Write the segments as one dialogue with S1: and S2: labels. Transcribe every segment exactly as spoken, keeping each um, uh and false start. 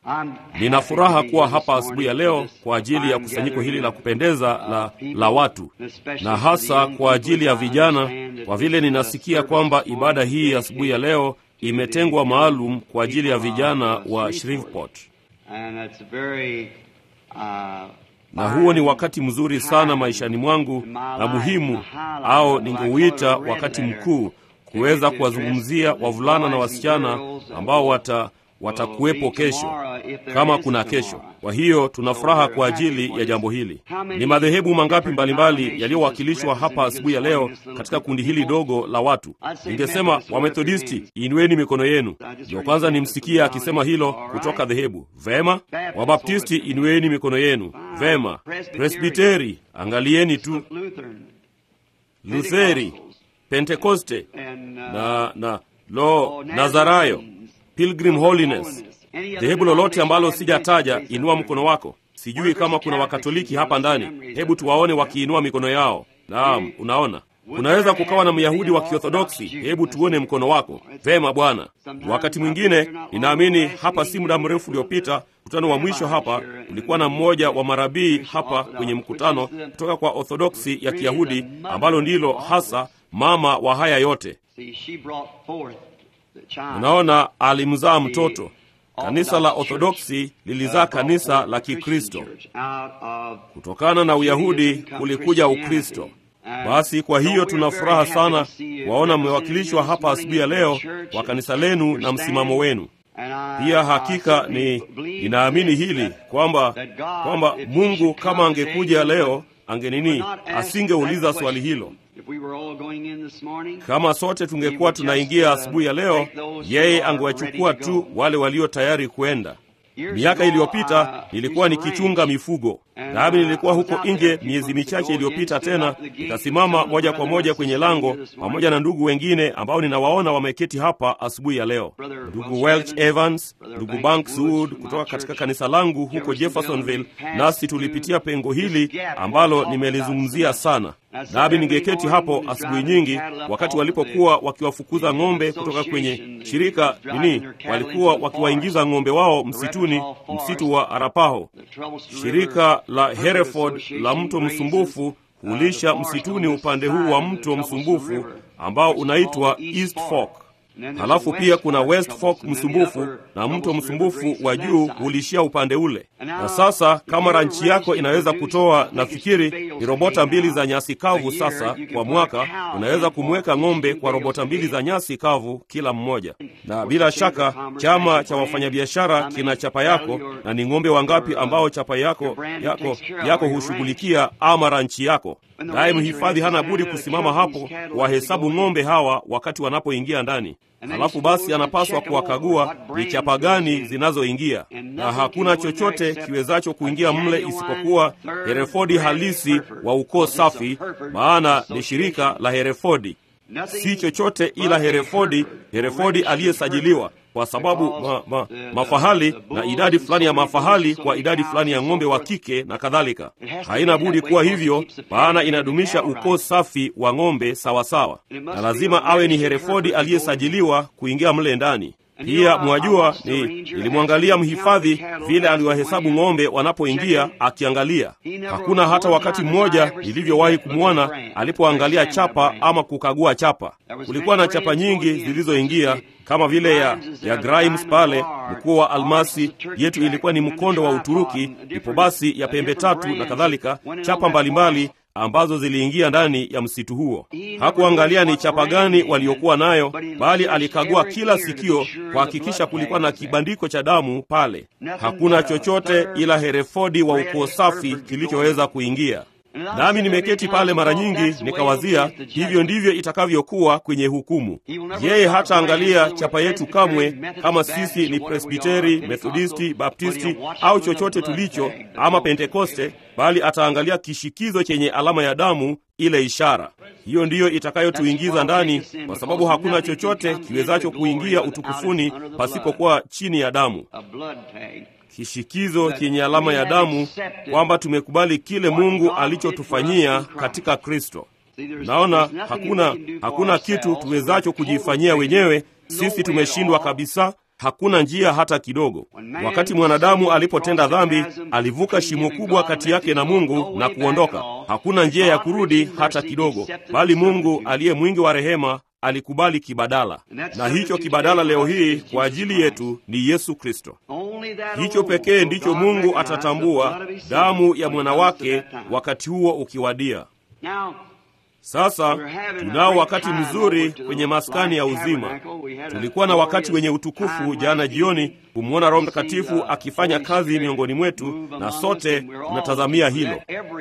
S1: Nina furaha kuwa hapa asubuhi ya leo kwa ajili ya kusanyiko hili la kupendeza la, la watu, na hasa kwa ajili ya vijana, kwa vile ninasikia kwamba ibada hii asubuhi ya leo imetengwa maalum kwa ajili ya vijana wa Shreveport. Na huo ni wakati mzuri sana maishani mwangu na muhimu, au ningeuita wakati mkuu, kuweza kuwazungumzia wavulana na wasichana ambao wata watakuwepo kesho, kama kuna kesho. Kwa hiyo tunafuraha kwa ajili ya jambo hili. Ni madhehebu mangapi mbalimbali yaliyowakilishwa hapa asubuhi ya leo katika kundi hili dogo la watu? Ningesema Wamethodisti, inueni mikono yenu. Ndio kwanza nimsikie akisema hilo kutoka dhehebu. Vema. Wabaptisti, inueni mikono yenu. Vema. Presbiteri, angalieni tu. Lutheri, Pentekoste na na lo Nazarayo, Pilgrim Holiness, dhehebu lolote ambalo sijataja, inua mkono wako. Sijui kama kuna Wakatoliki hapa ndani. Hebu tuwaone wakiinua mikono yao. Naam, unaona. Unaweza kukawa na Myahudi wa Kiorthodoksi. Hebu tuone mkono wako. Vema Bwana. Wakati mwingine, ninaamini hapa si muda mrefu uliopita, mkutano wa mwisho hapa, ulikuwa na mmoja wa marabii hapa kwenye mkutano kutoka kwa Orthodoksi ya Kiyahudi, ambalo ndilo hasa mama wa haya yote. Unaona, alimzaa mtoto. Kanisa la Orthodoksi lilizaa kanisa la Kikristo. Kutokana na Uyahudi kulikuja Ukristo. Basi kwa hiyo tuna furaha sana waona mmewakilishwa hapa asubuhi ya leo kwa kanisa lenu na msimamo wenu. Pia hakika ni ninaamini hili kwamba kwamba Mungu kama angekuja leo angenini asingeuliza swali hilo. Kama sote tungekuwa tunaingia asubuhi ya leo, yeye angewachukua tu wale walio tayari kwenda. Miaka iliyopita nilikuwa nikichunga mifugo, nami nilikuwa huko nje miezi michache iliyopita tena, nikasimama moja kwa moja kwenye lango pamoja na ndugu wengine ambao ninawaona wameketi hapa asubuhi ya leo. Ndugu Welch Evans, ndugu Banks Wood kutoka katika kanisa langu huko Jeffersonville, nasi tulipitia pengo hili ambalo nimelizungumzia sana. Nami ningeketi hapo asubuhi nyingi wakati walipokuwa wakiwafukuza ng'ombe kutoka kwenye shirika nini, walikuwa wakiwaingiza ng'ombe wao msituni, msitu wa Arapaho. Shirika la Hereford la mto msumbufu hulisha msituni upande huu wa mto msumbufu ambao unaitwa East Fork. Halafu pia kuna West Fork msumbufu, na mto msumbufu wa juu hulishia upande ule. Na sasa kama ranchi yako inaweza kutoa, nafikiri ni robota mbili za nyasi kavu sasa kwa mwaka, unaweza kumweka ng'ombe kwa robota mbili za nyasi kavu kila mmoja. Na bila shaka chama cha wafanyabiashara kina chapa yako, na ni ng'ombe wangapi ambao chapa yako yako yako hushughulikia ama ranchi yako. Naye mhifadhi hana budi kusimama hapo wahesabu ng'ombe hawa wakati wanapoingia ndani. Halafu basi anapaswa kuwakagua ni chapa gani zinazoingia, na hakuna chochote kiwezacho kuingia mle isipokuwa Hereford halisi wa ukoo safi, maana ni shirika la Hereford. Si chochote ila Hereford, Hereford aliyesajiliwa, kwa sababu ma, ma, mafahali na idadi fulani ya mafahali kwa idadi fulani ya ng'ombe wa kike na kadhalika. Haina budi kuwa hivyo, maana inadumisha ukoo safi wa ng'ombe sawa sawa, na lazima awe ni Hereford aliyesajiliwa kuingia mle ndani. Pia mwajua, ni nilimwangalia mhifadhi vile aliwahesabu ng'ombe wanapoingia akiangalia. Hakuna hata wakati mmoja nilivyowahi kumwona alipoangalia chapa ama kukagua chapa. Kulikuwa na chapa nyingi zilizoingia, kama vile ya, ya Grimes pale, mkuu wa almasi yetu ilikuwa ni mkondo wa Uturuki, ipo basi ya pembe tatu na kadhalika, chapa mbalimbali ambazo ziliingia ndani ya msitu huo. Hakuangalia ni chapa gani waliokuwa nayo, bali alikagua kila sikio kuhakikisha kulikuwa na kibandiko cha damu pale. Hakuna chochote ila Hereford wa ukoo safi kilichoweza kuingia. Nami nimeketi pale mara nyingi nikawazia, hivyo ndivyo itakavyokuwa kwenye hukumu. Yeye hata angalia chapa yetu kamwe, kama sisi ni Presbiteri, Methodisti, Baptisti au chochote tulicho, ama Pentekoste, bali ataangalia kishikizo chenye alama ya damu, ile ishara. Hiyo ndiyo itakayotuingiza ndani, kwa sababu hakuna chochote kiwezacho kuingia utukufuni pasipokuwa chini ya damu. Kishikizo chenye alama ya damu, kwamba tumekubali kile Mungu alichotufanyia katika Kristo. Naona hakuna hakuna kitu tuwezacho kujifanyia wenyewe. Sisi tumeshindwa kabisa, Hakuna njia hata kidogo. Wakati mwanadamu alipotenda dhambi, alivuka shimo kubwa kati yake na Mungu na kuondoka. Hakuna njia ya kurudi hata kidogo, bali Mungu aliye mwingi wa rehema alikubali kibadala, na hicho kibadala leo hii kwa ajili yetu ni Yesu Kristo. Hicho pekee ndicho Mungu atatambua, damu ya mwana wake, wakati huo ukiwadia. Sasa tunao wakati mzuri kwenye maskani ya uzima. Tulikuwa na wakati wenye utukufu jana jioni kumwona Roho Mtakatifu akifanya kazi miongoni mwetu, na sote tunatazamia hilo.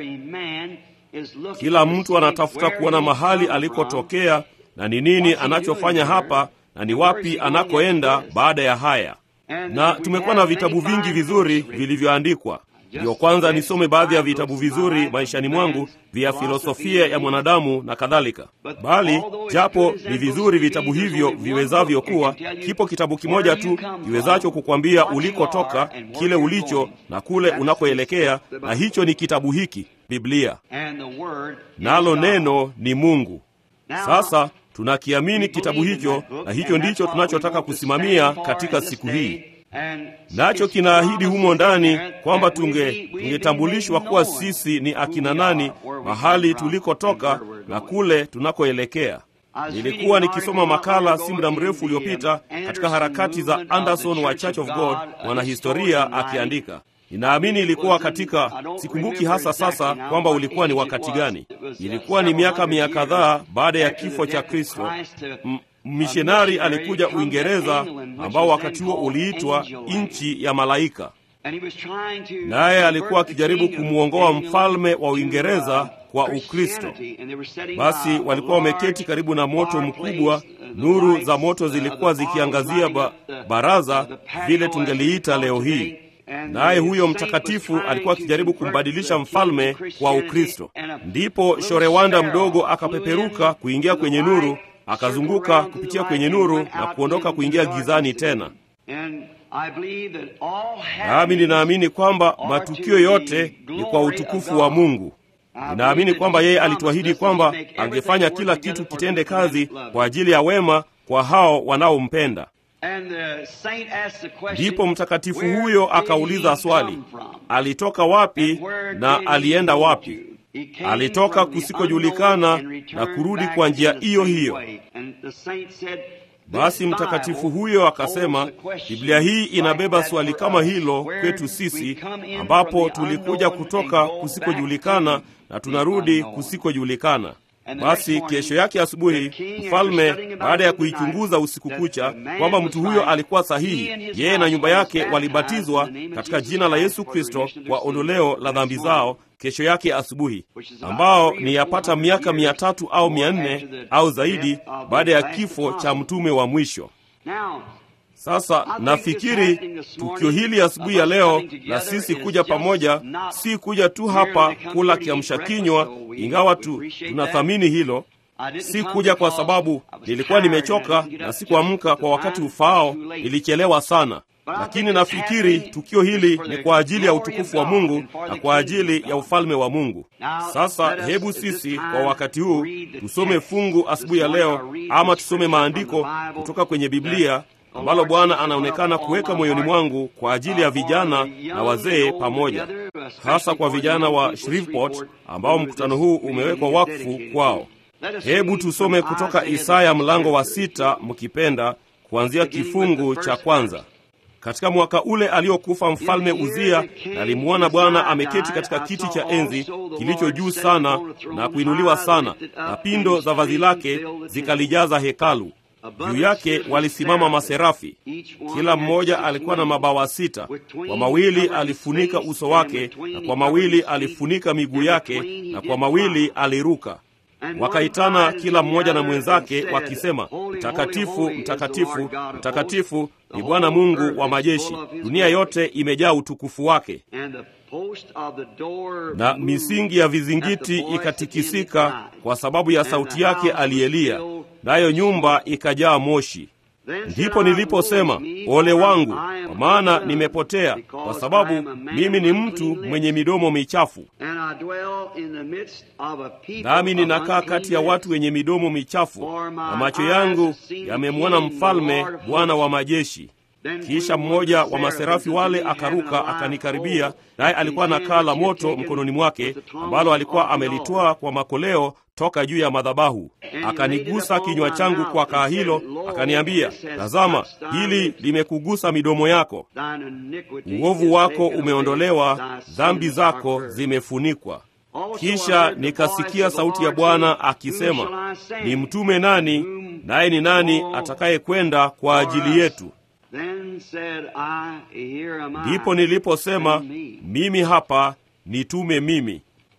S1: Kila mtu anatafuta kuona mahali alikotokea na ni nini anachofanya hapa na ni wapi anakoenda baada ya haya. Na tumekuwa na vitabu vingi vizuri vilivyoandikwa. Ndio kwanza nisome baadhi ya vitabu vizuri maishani mwangu vya filosofia ya mwanadamu na kadhalika. Bali japo ni vizuri vitabu hivyo viwezavyo kuwa, kipo kitabu kimoja tu kiwezacho kukwambia ulikotoka, kile ulicho na kule unakoelekea, na hicho ni kitabu hiki, Biblia. Nalo neno ni Mungu. Sasa tunakiamini kitabu hicho, na hicho ndicho tunachotaka kusimamia katika siku hii. Nacho kinaahidi humo ndani kwamba tunge tungetambulishwa kuwa sisi ni akina nani, mahali tulikotoka na kule tunakoelekea. Nilikuwa nikisoma makala si muda mrefu uliopita katika harakati za Anderson wa Church of God, mwanahistoria akiandika. Ninaamini ilikuwa katika, sikumbuki hasa sasa kwamba ulikuwa ni wakati gani. Ilikuwa ni miaka mia kadhaa baada ya kifo cha Kristo. Mmishenari alikuja Uingereza, ambao wakati huo uliitwa nchi ya malaika, naye alikuwa akijaribu kumuongoa mfalme wa Uingereza kwa Ukristo. Basi walikuwa wameketi karibu na moto mkubwa, nuru za moto zilikuwa zikiangazia ba, baraza vile tungeliita leo hii. Naye huyo mtakatifu alikuwa akijaribu kumbadilisha mfalme kwa Ukristo. Ndipo shorewanda mdogo akapeperuka kuingia kwenye nuru, akazunguka kupitia kwenye nuru na kuondoka kuingia gizani tena. Nami ninaamini kwamba matukio yote ni kwa utukufu wa Mungu. Ninaamini kwamba yeye alituahidi kwamba angefanya kila kitu kitende kazi kwa ajili ya wema kwa hao wanaompenda. Ndipo mtakatifu huyo akauliza swali, alitoka wapi na alienda wapi? Alitoka kusikojulikana na kurudi kwa njia hiyo hiyo. Basi mtakatifu huyo akasema, Biblia hii inabeba swali kama hilo kwetu sisi, ambapo tulikuja kutoka kusikojulikana na tunarudi kusikojulikana. Basi kesho yake asubuhi, mfalme baada ya kuichunguza usiku kucha kwamba mtu huyo alikuwa sahihi, yeye na nyumba yake walibatizwa katika jina la Yesu Kristo kwa ondoleo la dhambi zao kesho yake asubuhi, ambao ni yapata miaka mia tatu au mia nne au zaidi baada ya kifo cha mtume wa mwisho. Sasa nafikiri tukio hili asubuhi ya leo na sisi kuja pamoja, si kuja tu hapa kula kiamsha kinywa, ingawa tu tunathamini hilo. Si kuja kwa sababu nilikuwa nimechoka na sikuamka kwa wakati ufaao, nilichelewa sana. Lakini nafikiri tukio hili ni kwa ajili ya utukufu wa Mungu na kwa ajili ya ufalme wa Mungu. Sasa hebu sisi kwa wakati huu tusome fungu asubuhi ya leo, ama tusome maandiko kutoka kwenye Biblia ambalo Bwana anaonekana kuweka moyoni mwangu kwa ajili ya vijana na wazee pamoja, hasa kwa vijana wa Shreveport ambao mkutano huu umewekwa wakfu kwao. Hebu tusome kutoka Isaya mlango wa sita, mkipenda, kuanzia kifungu cha kwanza. Katika mwaka ule aliokufa mfalme Uzia, nalimuona Bwana ameketi katika kiti cha enzi kilicho juu sana na kuinuliwa sana, na pindo za vazi lake zikalijaza hekalu. Juu yake walisimama maserafi, kila mmoja alikuwa na mabawa sita. Kwa mawili alifunika uso wake, na kwa mawili alifunika miguu yake, na kwa mawili aliruka. Wakaitana kila mmoja na mwenzake wakisema, mtakatifu, mtakatifu, mtakatifu ni Bwana Mungu wa majeshi, dunia yote imejaa utukufu wake. Na misingi ya vizingiti ikatikisika kwa sababu ya sauti yake alielia, nayo nyumba ikajaa moshi. Ndipo niliposema, ole wangu, kwa maana nimepotea, kwa sababu mimi ni mtu mwenye midomo michafu, nami ninakaa kati ya watu wenye midomo michafu, na macho yangu yamemwona Mfalme, Bwana wa majeshi. Kisha mmoja wa maserafi wale akaruka akanikaribia, naye alikuwa na kaa la moto mkononi mwake ambalo alikuwa amelitoa kwa makoleo toka juu ya madhabahu. Akanigusa kinywa changu kwa kaa hilo, akaniambia, tazama, hili limekugusa midomo yako. Uovu wako umeondolewa, dhambi zako zimefunikwa. Kisha nikasikia sauti ya Bwana akisema, ni mtume nani, naye ni nani atakaye kwenda kwa ajili yetu? Ndipo niliposema, mimi hapa, nitume mimi.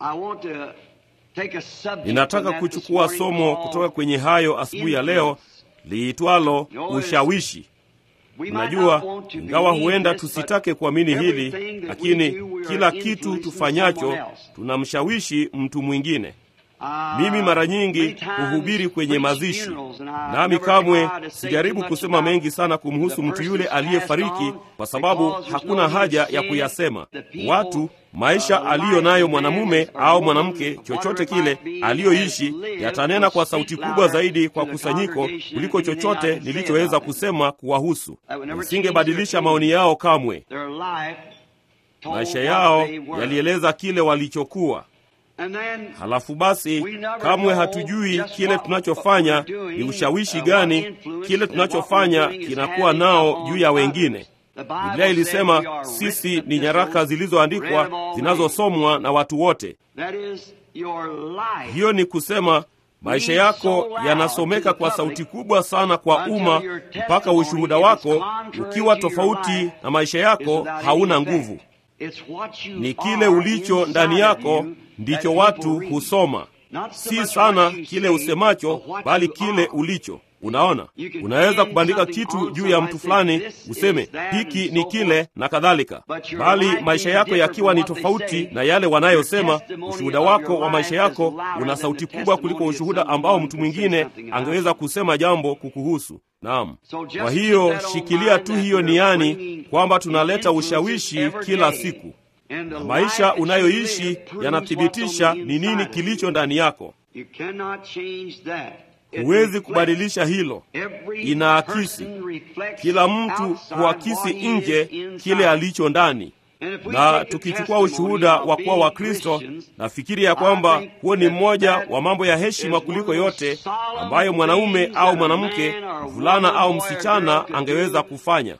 S1: Ninataka kuchukua somo kutoka kwenye hayo asubuhi ya leo liitwalo ushawishi. Unajua, ingawa huenda tusitake kuamini hili, lakini kila kitu tufanyacho tunamshawishi mtu mwingine. Mimi mara nyingi huhubiri kwenye mazishi, nami kamwe sijaribu kusema mengi sana kumhusu mtu yule aliyefariki, kwa sababu hakuna haja ya kuyasema. Watu, maisha aliyo nayo mwanamume au mwanamke, chochote kile aliyoishi, yatanena kwa sauti kubwa zaidi kwa kusanyiko kuliko chochote nilichoweza kusema kuwahusu. Nisingebadilisha maoni yao kamwe. Maisha yao yalieleza kile walichokuwa. Halafu basi, kamwe hatujui kile tunachofanya ni ushawishi gani kile tunachofanya kinakuwa nao juu ya wengine. Biblia ilisema sisi ni nyaraka zilizoandikwa zinazosomwa na watu wote. Hiyo ni kusema maisha yako yanasomeka kwa sauti kubwa sana kwa umma, mpaka ushuhuda wako ukiwa tofauti na maisha yako hauna nguvu. Ni kile ulicho ndani yako ndicho watu husoma, si sana kile usemacho, bali kile ulicho. Unaona, unaweza kubandika kitu juu ya mtu fulani useme hiki ni kile na kadhalika, bali maisha yako yakiwa ni tofauti na yale wanayosema, ushuhuda wako wa maisha yako una sauti kubwa kuliko ushuhuda ambao mtu mwingine angeweza kusema jambo kukuhusu. Naam. Kwa hiyo shikilia tu hiyo niani kwamba tunaleta ushawishi kila siku, na maisha unayoishi yanathibitisha ni nini kilicho ndani yako. Huwezi kubadilisha hilo. Inaakisi. Kila mtu huakisi nje kile alicho ndani. Na tukichukua ushuhuda wa kuwa wa Kristo, nafikiri ya kwamba huo ni mmoja wa mambo ya heshima kuliko yote ambayo mwanaume au mwanamke, mvulana au msichana angeweza kufanya.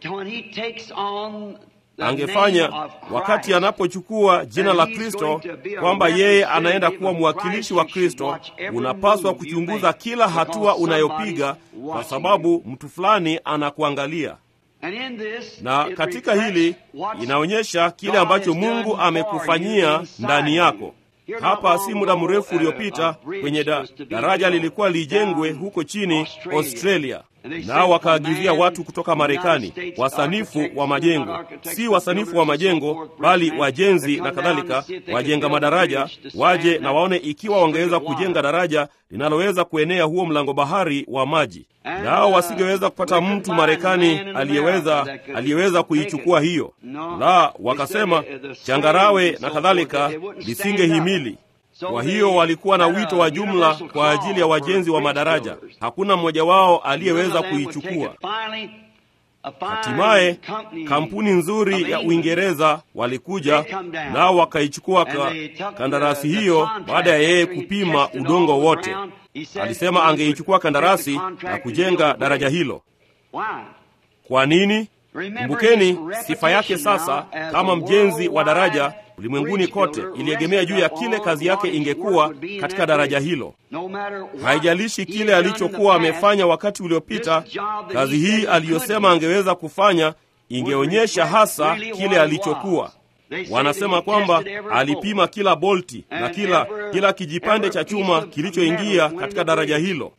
S1: Angefanya wakati anapochukua jina la Kristo, kwamba yeye anaenda kuwa mwakilishi wa Kristo. Unapaswa kuchunguza kila hatua unayopiga, kwa sababu mtu fulani anakuangalia. Na katika hili inaonyesha kile ambacho Mungu amekufanyia ndani yako. Hapa si muda mrefu uliopita, kwenye da, daraja lilikuwa lijengwe huko chini Australia, nao wakaagizia watu kutoka Marekani, wasanifu wa majengo, si wasanifu wa majengo bali wajenzi na kadhalika, wajenga madaraja, waje na waone ikiwa wangeweza kujenga daraja linaloweza kuenea huo mlango bahari wa maji. Nao wasingeweza kupata mtu Marekani aliyeweza aliyeweza kuichukua hiyo. La, wakasema changarawe na kadhalika lisingehimili. Kwa hiyo walikuwa na wito wa jumla kwa ajili ya wajenzi wa madaraja. Hakuna mmoja wao aliyeweza kuichukua. Hatimaye kampuni nzuri ya Uingereza walikuja, nao wakaichukua ka, kandarasi hiyo baada ya yeye kupima udongo wote. Alisema angeichukua kandarasi na kujenga daraja hilo. Kwa nini? Kumbukeni, sifa yake sasa kama mjenzi wa daraja ulimwenguni kote iliegemea juu ya kile kazi yake ingekuwa katika daraja hilo. Haijalishi kile alichokuwa amefanya wakati uliopita, kazi hii aliyosema angeweza kufanya ingeonyesha hasa kile alichokuwa. Wanasema kwamba alipima kila bolti na kila kila kijipande cha chuma kilichoingia katika daraja hilo,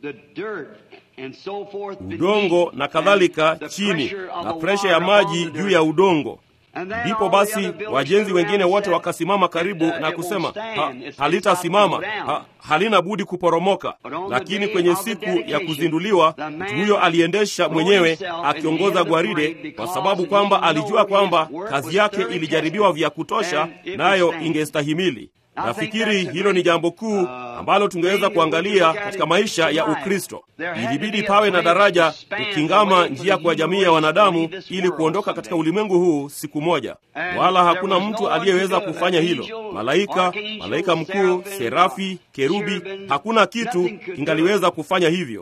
S1: udongo na kadhalika chini, na presha ya maji juu ya udongo. Ndipo basi wajenzi wengine wote wakasimama karibu na kusema ha, halitasimama, ha, halina budi kuporomoka. Lakini kwenye siku ya kuzinduliwa, mtu huyo aliendesha mwenyewe akiongoza gwaride, kwa sababu kwamba alijua kwamba kazi yake ilijaribiwa vya kutosha, nayo ingestahimili. Nafikiri hilo ni jambo kuu ambalo tungeweza kuangalia katika maisha ya Ukristo. Ilibidi pawe na daraja kukingama njia kwa jamii ya wanadamu ili kuondoka katika ulimwengu huu siku moja. Wala hakuna mtu aliyeweza kufanya hilo. Malaika, malaika mkuu, serafi, kerubi, hakuna kitu kingaliweza kufanya hivyo.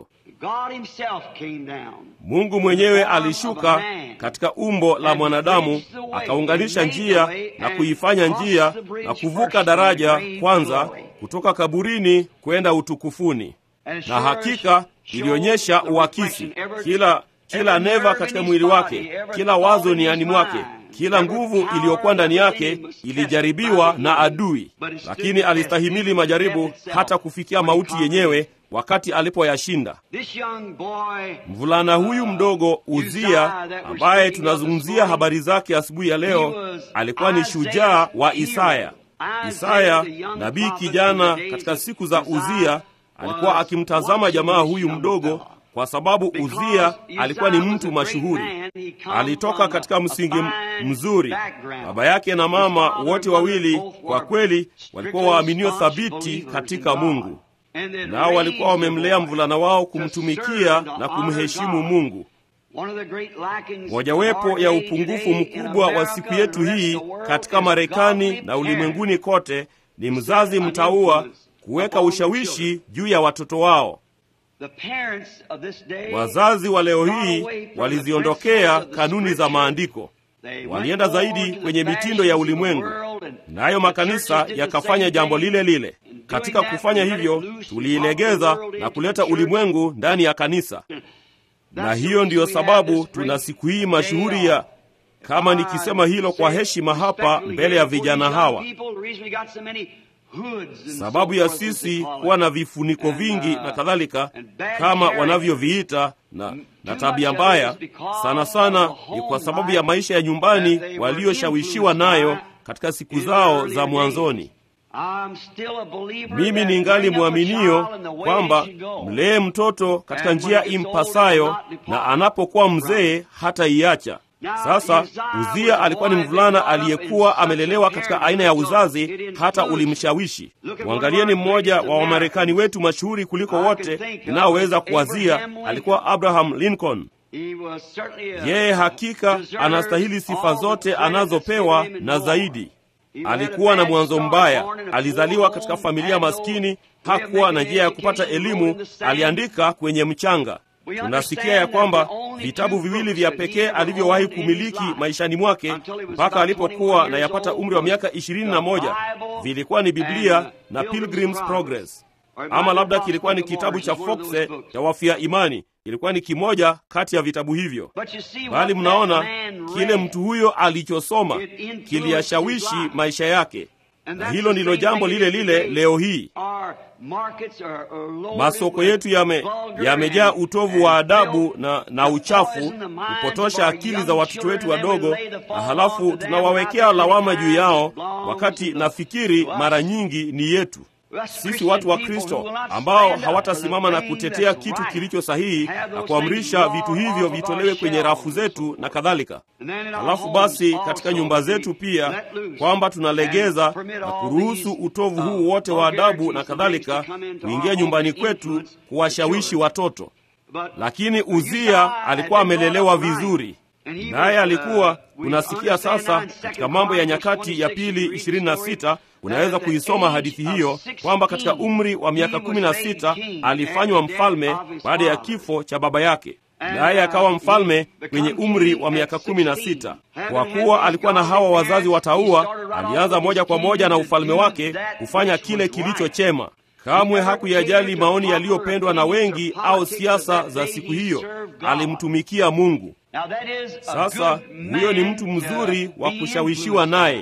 S1: Mungu mwenyewe alishuka katika umbo la mwanadamu, akaunganisha njia na kuifanya njia na kuvuka daraja kwanza kutoka kaburini kwenda utukufuni. Na hakika ilionyesha uakisi. Kila kila neva katika mwili wake, kila wazo niani mwake, kila nguvu iliyokuwa ndani yake ilijaribiwa na adui, lakini alistahimili majaribu hata kufikia mauti yenyewe wakati alipoyashinda. Mvulana huyu mdogo Uzia, ambaye tunazungumzia habari zake asubuhi ya leo, alikuwa ni shujaa wa Isaya. Isaya, nabii kijana katika siku za Uzia, alikuwa akimtazama jamaa huyu mdogo kwa sababu Uzia alikuwa ni mtu mashuhuri. Alitoka katika msingi mzuri. Baba yake na mama wote wawili kwa kweli walikuwa waaminio thabiti katika Mungu. Nao walikuwa wamemlea mvulana wao kumtumikia na kumheshimu Mungu. Mojawapo ya upungufu mkubwa wa siku yetu hii katika Marekani na ulimwenguni kote ni mzazi mtaua kuweka ushawishi juu ya watoto wao. Wazazi wa leo hii waliziondokea kanuni za maandiko. Walienda zaidi kwenye mitindo ya ulimwengu, nayo makanisa yakafanya jambo lile lile. Katika kufanya hivyo, tuliilegeza na kuleta ulimwengu ndani ya kanisa. Na hiyo ndiyo sababu tuna siku hii mashuhuri ya, kama nikisema hilo kwa heshima hapa mbele ya vijana hawa, sababu ya sisi kuwa na vifuniko vingi na kadhalika kama wanavyoviita na, na tabia mbaya sana sana ni kwa sababu ya maisha ya nyumbani walioshawishiwa nayo katika siku zao za mwanzoni. Mimi ningali mwaminio kwamba mlee mtoto katika njia impasayo, na anapokuwa mzee hata iacha. Sasa Uzia alikuwa ni mvulana aliyekuwa amelelewa katika aina ya uzazi hata ulimshawishi. Mwangalieni mmoja wa Wamarekani wetu mashuhuri kuliko wote ninaoweza kuwazia, alikuwa Abraham Lincoln. Yeye hakika anastahili sifa zote anazopewa na zaidi. Alikuwa na mwanzo mbaya. Alizaliwa katika familia maskini, hakuwa na njia ya kupata elimu, aliandika kwenye mchanga. Tunasikia ya kwamba vitabu viwili vya pekee alivyowahi kumiliki maishani mwake mpaka alipokuwa na yapata umri wa miaka ishirini na moja vilikuwa ni Biblia na Pilgrim's Progress. Ama labda kilikuwa ni kitabu cha Foxe cha wafia imani. Ilikuwa ni kimoja kati ya vitabu hivyo. Bali mnaona kile mtu huyo alichosoma kiliyashawishi maisha yake. Na hilo ndilo jambo lile lile leo hii. Masoko yetu yame yamejaa utovu wa adabu na, na uchafu, kupotosha akili za watoto wetu wadogo, na halafu tunawawekea lawama juu yao, wakati nafikiri mara nyingi ni yetu. Sisi watu wa Kristo ambao hawatasimama na kutetea kitu kilicho sahihi na kuamrisha vitu hivyo vitolewe kwenye rafu zetu na kadhalika. Halafu basi katika nyumba zetu pia kwamba tunalegeza na kuruhusu utovu huu wote wa adabu na kadhalika kuingia nyumbani kwetu kuwashawishi watoto. Lakini Uzia alikuwa amelelewa vizuri. Naye alikuwa, unasikia sasa katika Mambo ya Nyakati ya Pili ishirini na sita, unaweza kuisoma hadithi hiyo kwamba katika umri wa miaka kumi na sita alifanywa mfalme baada ya kifo cha baba yake. Naye akawa mfalme kwenye umri wa miaka kumi na sita. Kwa kuwa alikuwa na hawa wazazi wataua, alianza moja kwa moja na ufalme wake kufanya kile kilicho chema. Kamwe hakuyajali maoni yaliyopendwa na wengi au siasa za siku hiyo. Alimtumikia Mungu. Sasa huyo ni mtu mzuri wa kushawishiwa naye,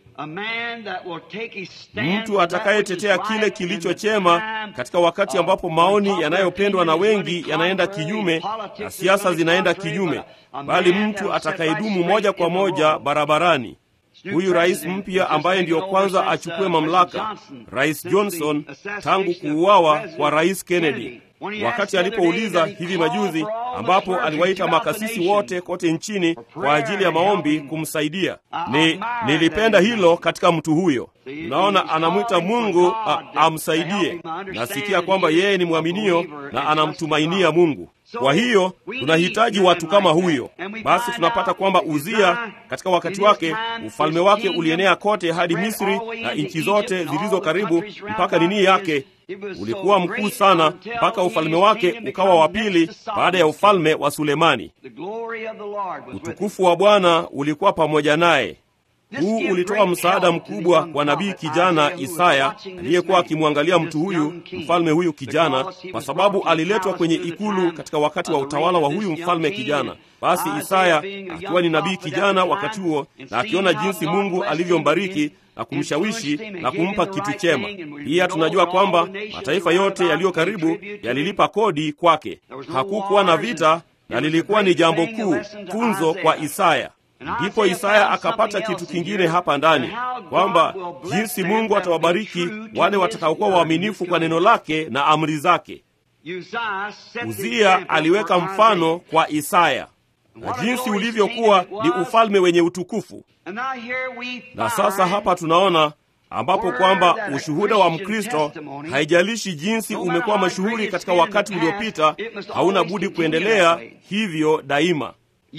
S1: mtu atakayetetea kile kilicho chema katika wakati ambapo maoni yanayopendwa na wengi yanaenda kinyume na siasa zinaenda kinyume, bali mtu atakayedumu moja kwa moja barabarani. huyu rais mpya ambaye ndiyo kwanza achukue mamlaka, Rais Johnson, tangu kuuawa kwa Rais Kennedy. Wakati alipouliza hivi majuzi, ambapo aliwaita makasisi wote kote nchini kwa ajili ya maombi kumsaidia, ni nilipenda hilo katika mtu huyo. Unaona, anamwita Mungu a, amsaidie. Nasikia kwamba yeye ni mwaminio na anamtumainia Mungu. Kwa hiyo tunahitaji watu kama huyo. Basi tunapata kwamba Uzia katika wakati wake, ufalme wake ulienea kote hadi Misri na nchi zote zilizo karibu, mpaka nini yake ulikuwa mkuu sana, mpaka ufalme wake ukawa wa pili baada ya ufalme wa Sulemani. Utukufu wa Bwana ulikuwa pamoja naye. Huu ulitoa msaada mkubwa kwa nabii kijana Isaya aliyekuwa akimwangalia mtu huyu, mfalme huyu kijana, kwa sababu aliletwa kwenye ikulu katika wakati wa utawala wa huyu mfalme kijana. Basi Isaya akiwa ni nabii kijana wakati huo, na akiona jinsi Mungu alivyombariki na kumshawishi na kumpa kitu chema. Pia tunajua kwamba mataifa yote yaliyo karibu yalilipa kodi kwake. Hakukuwa na vita, na lilikuwa ni jambo kuu, funzo kwa Isaya. Ndipo Isaya akapata kitu kingine hapa ndani, kwamba jinsi Mungu atawabariki wale watakaokuwa waaminifu kwa neno lake na amri zake. Uzia aliweka mfano kwa Isaya, na jinsi ulivyokuwa ni ufalme wenye utukufu. Na sasa hapa tunaona ambapo kwamba ushuhuda wa Mkristo, haijalishi jinsi umekuwa mashuhuri katika wakati uliopita, hauna budi kuendelea hivyo daima.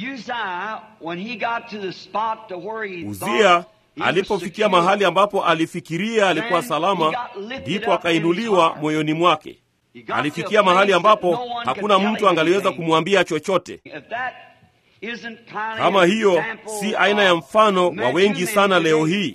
S1: Uzia alipofikia mahali ambapo alifikiria alikuwa salama, ndipo akainuliwa moyoni mwake. Alifikia mahali ambapo hakuna mtu angaliweza kumwambia chochote. Kama hiyo si aina ya mfano wa wengi sana leo hii.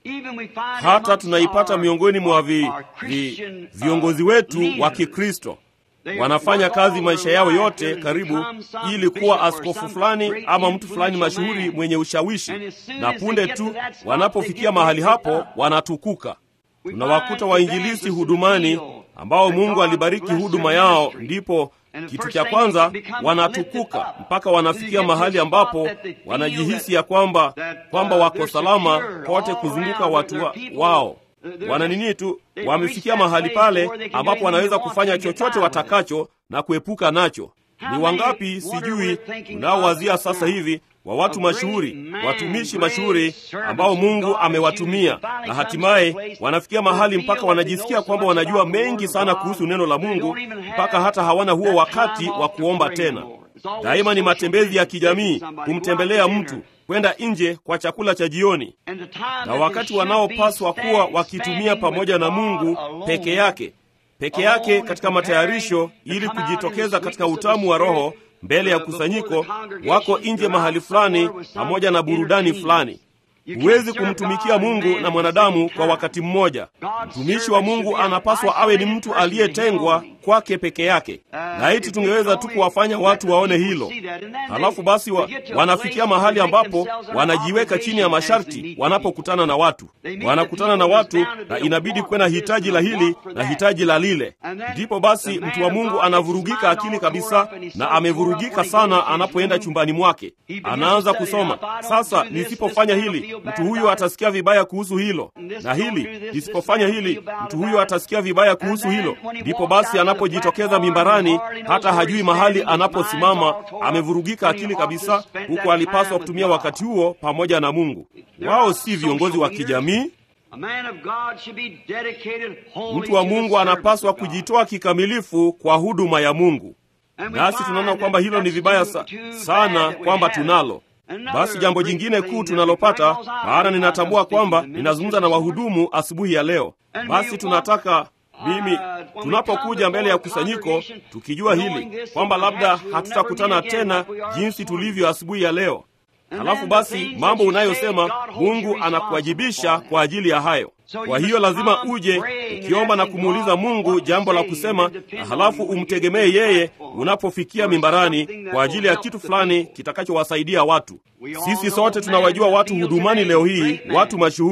S1: Hata tunaipata miongoni mwa vi, vi, viongozi wetu wa Kikristo. Wanafanya kazi maisha yao yote karibu ili kuwa askofu fulani ama mtu fulani mashuhuri mwenye ushawishi, na punde tu wanapofikia mahali hapo wanatukuka. Tunawakuta wainjilisti hudumani ambao Mungu alibariki huduma yao, ndipo kitu cha kwanza wanatukuka mpaka wanafikia mahali ambapo wanajihisi ya kwamba kwamba wako salama kote kuzunguka watu wa, wao. Wana nini tu, wamefikia mahali pale ambapo wanaweza kufanya chochote watakacho na kuepuka nacho. Ni wangapi sijui tunaowazia sasa hivi wa watu mashuhuri, watumishi mashuhuri ambao Mungu amewatumia, na hatimaye wanafikia mahali mpaka wanajisikia kwamba wanajua mengi sana kuhusu neno la Mungu, mpaka hata hawana huo wakati wa kuomba tena. Daima ni matembezi ya kijamii, kumtembelea mtu, kwenda nje kwa chakula cha jioni, na wakati wanaopaswa kuwa wakitumia pamoja na Mungu peke yake, peke yake katika matayarisho ili kujitokeza katika utamu wa Roho mbele ya kusanyiko, wako nje mahali fulani pamoja na burudani fulani. Huwezi kumtumikia Mungu na mwanadamu kwa wakati mmoja. Mtumishi wa Mungu anapaswa awe ni mtu aliyetengwa kwake peke yake. Na eti tungeweza tu kuwafanya watu waone hilo. Halafu basi wa, wanafikia mahali ambapo wanajiweka chini ya masharti wanapokutana na watu. Wanakutana na watu na inabidi kuwe na hitaji la hili na hitaji la lile. Ndipo basi mtu wa Mungu anavurugika akili kabisa, na amevurugika sana anapoenda chumbani mwake. Anaanza kusoma, sasa nisipofanya hili mtu huyu atasikia vibaya kuhusu hilo, na hili nisipofanya hili mtu huyu atasikia vibaya kuhusu hilo. Ndipo basi anapojitokeza mimbarani, hata hajui mahali anaposimama, amevurugika akili kabisa, huku alipaswa kutumia wakati huo pamoja na Mungu. Wao si viongozi wa kijamii. Mtu wa Mungu anapaswa kujitoa kikamilifu kwa huduma ya Mungu. Nasi tunaona kwamba hilo ni vibaya sa, sana kwamba tunalo. Basi jambo jingine kuu tunalopata, maana ninatambua kwamba ninazungumza na wahudumu asubuhi ya leo. Basi tunataka mimi tunapokuja mbele ya kusanyiko tukijua hili kwamba labda hatutakutana tena jinsi tulivyo asubuhi ya leo. Halafu basi mambo unayosema Mungu anakuwajibisha kwa ajili ya hayo. Kwa hiyo lazima uje ukiomba na kumuuliza Mungu jambo la kusema, na halafu umtegemee yeye unapofikia mimbarani kwa ajili ya kitu fulani kitakachowasaidia watu. Sisi sote tunawajua watu hudumani leo hii, watu mashuhuri.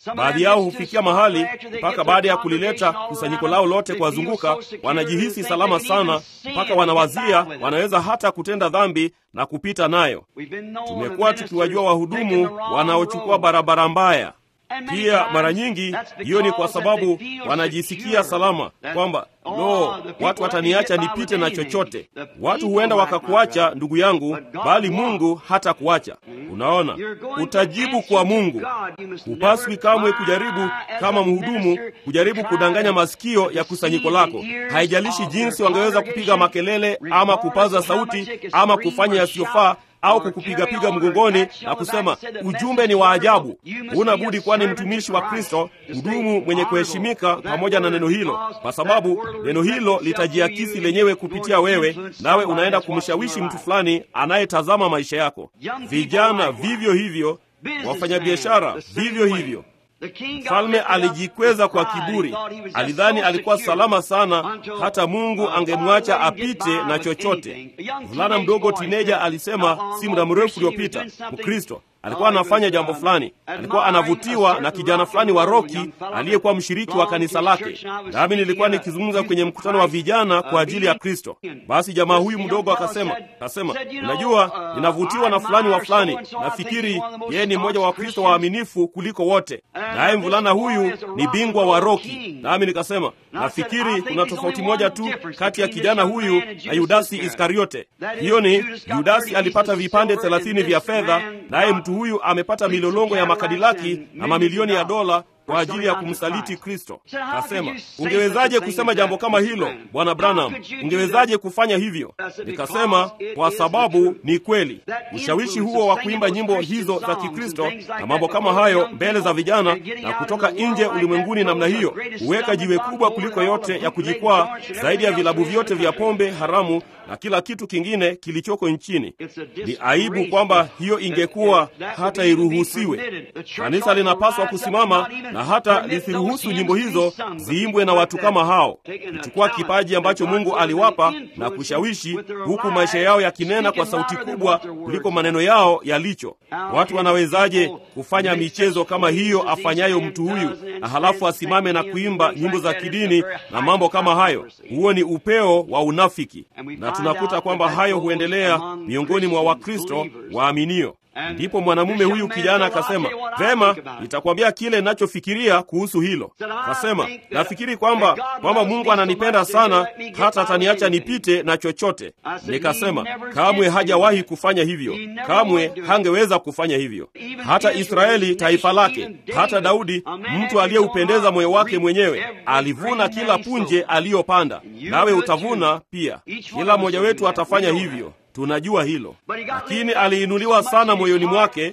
S1: Baadhi yao hufikia mahali mpaka baada ya kulileta kusanyiko lao lote kuwazunguka, wanajihisi salama sana mpaka wanawazia wanaweza hata kutenda dhambi na kupita nayo. Tumekuwa tukiwajua wahudumu wanaochukua barabara mbaya. Pia mara nyingi hiyo ni kwa sababu wanajisikia salama kwamba lo, watu wataniacha nipite na chochote. Watu huenda wakakuacha, ndugu yangu, bali Mungu hata kuacha. Unaona, utajibu kwa Mungu. Hupaswi kamwe kujaribu kama mhudumu kujaribu kudanganya masikio ya kusanyiko lako. Haijalishi jinsi wangeweza kupiga makelele ama kupaza sauti ama kufanya yasiyofaa au kukupiga-piga mgongoni na kusema ujumbe ni wa ajabu. Huna budi kuwa ni mtumishi wa Kristo, mhudumu mwenye kuheshimika pamoja na neno hilo, kwa sababu neno hilo litajiakisi lenyewe kupitia wewe, nawe unaenda kumshawishi mtu fulani anayetazama maisha yako. Vijana vivyo hivyo, wafanyabiashara vivyo hivyo. Mfalme alijikweza kwa kiburi. Alidhani alikuwa salama sana hata Mungu angemwacha apite na chochote. Mvulana mdogo tineja alisema si muda mrefu uliopita, Mkristo alikuwa anafanya jambo fulani. Alikuwa anavutiwa na kijana fulani wa Roki aliyekuwa mshiriki wa kanisa lake. Nami nilikuwa nikizungumza kwenye mkutano wa vijana kwa ajili ya Kristo. Basi jamaa huyu mdogo akasema, akasema, "Unajua, ninavutiwa na fulani wa fulani. Nafikiri yeye ni mmoja wa Kristo waaminifu kuliko wote. Naye mvulana huyu ni bingwa wa Roki." Nami nikasema, "Nafikiri kuna tofauti moja tu kati ya kijana huyu na Yudasi Iskariote. Hiyo ni Yudasi alipata vipande thelathini vya fedha, naye mtu huyu amepata milolongo ya makadilaki na mamilioni ya dola kwa ajili ya kumsaliti Kristo." Kasema, "Ungewezaje kusema jambo kama hilo, Bwana Branham? Ungewezaje kufanya hivyo?" Nikasema, "Kwa sababu ni kweli." Ushawishi huo wa kuimba nyimbo hizo za Kikristo na mambo kama hayo mbele za vijana na kutoka nje ulimwenguni namna hiyo, huweka jiwe kubwa kuliko yote ya kujikwaa, zaidi ya vilabu vyote vya pombe haramu na kila kitu kingine kilichoko nchini. Ni aibu kwamba hiyo ingekuwa hata iruhusiwe. Kanisa linapaswa kusimama na hata lisiruhusu nyimbo hizo ziimbwe na watu kama hao. Kuchukua kipaji ambacho Mungu aliwapa na kushawishi, huku maisha yao yakinena kwa sauti kubwa kuliko maneno yao yalicho. Watu wanawezaje kufanya michezo kama hiyo afanyayo mtu huyu, na halafu asimame na kuimba nyimbo za kidini na mambo kama hayo? Huo ni upeo wa unafiki, na tunakuta kwamba hayo huendelea miongoni mwa Wakristo waaminio. Ndipo mwanamume huyu kijana akasema, "Vema, nitakwambia kile ninachofikiria kuhusu hilo." Akasema, "Nafikiri kwamba kwamba Mungu ananipenda sana hata ataniacha nipite na chochote." Nikasema, "Kamwe hajawahi kufanya hivyo. Kamwe hangeweza kufanya hivyo. Hata Israeli taifa lake, hata Daudi, mtu aliyeupendeza moyo wake mwenyewe, alivuna kila punje aliyopanda. Nawe utavuna pia. Kila mmoja wetu atafanya hivyo. Tunajua hilo." Lakini aliinuliwa sana moyoni mwake.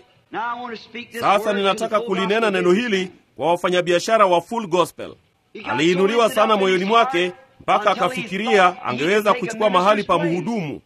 S1: Sasa ninataka kulinena neno hili kwa wafanyabiashara wa Full Gospel. Aliinuliwa sana moyoni mwake mpaka akafikiria angeweza kuchukua mahali pa mhudumu.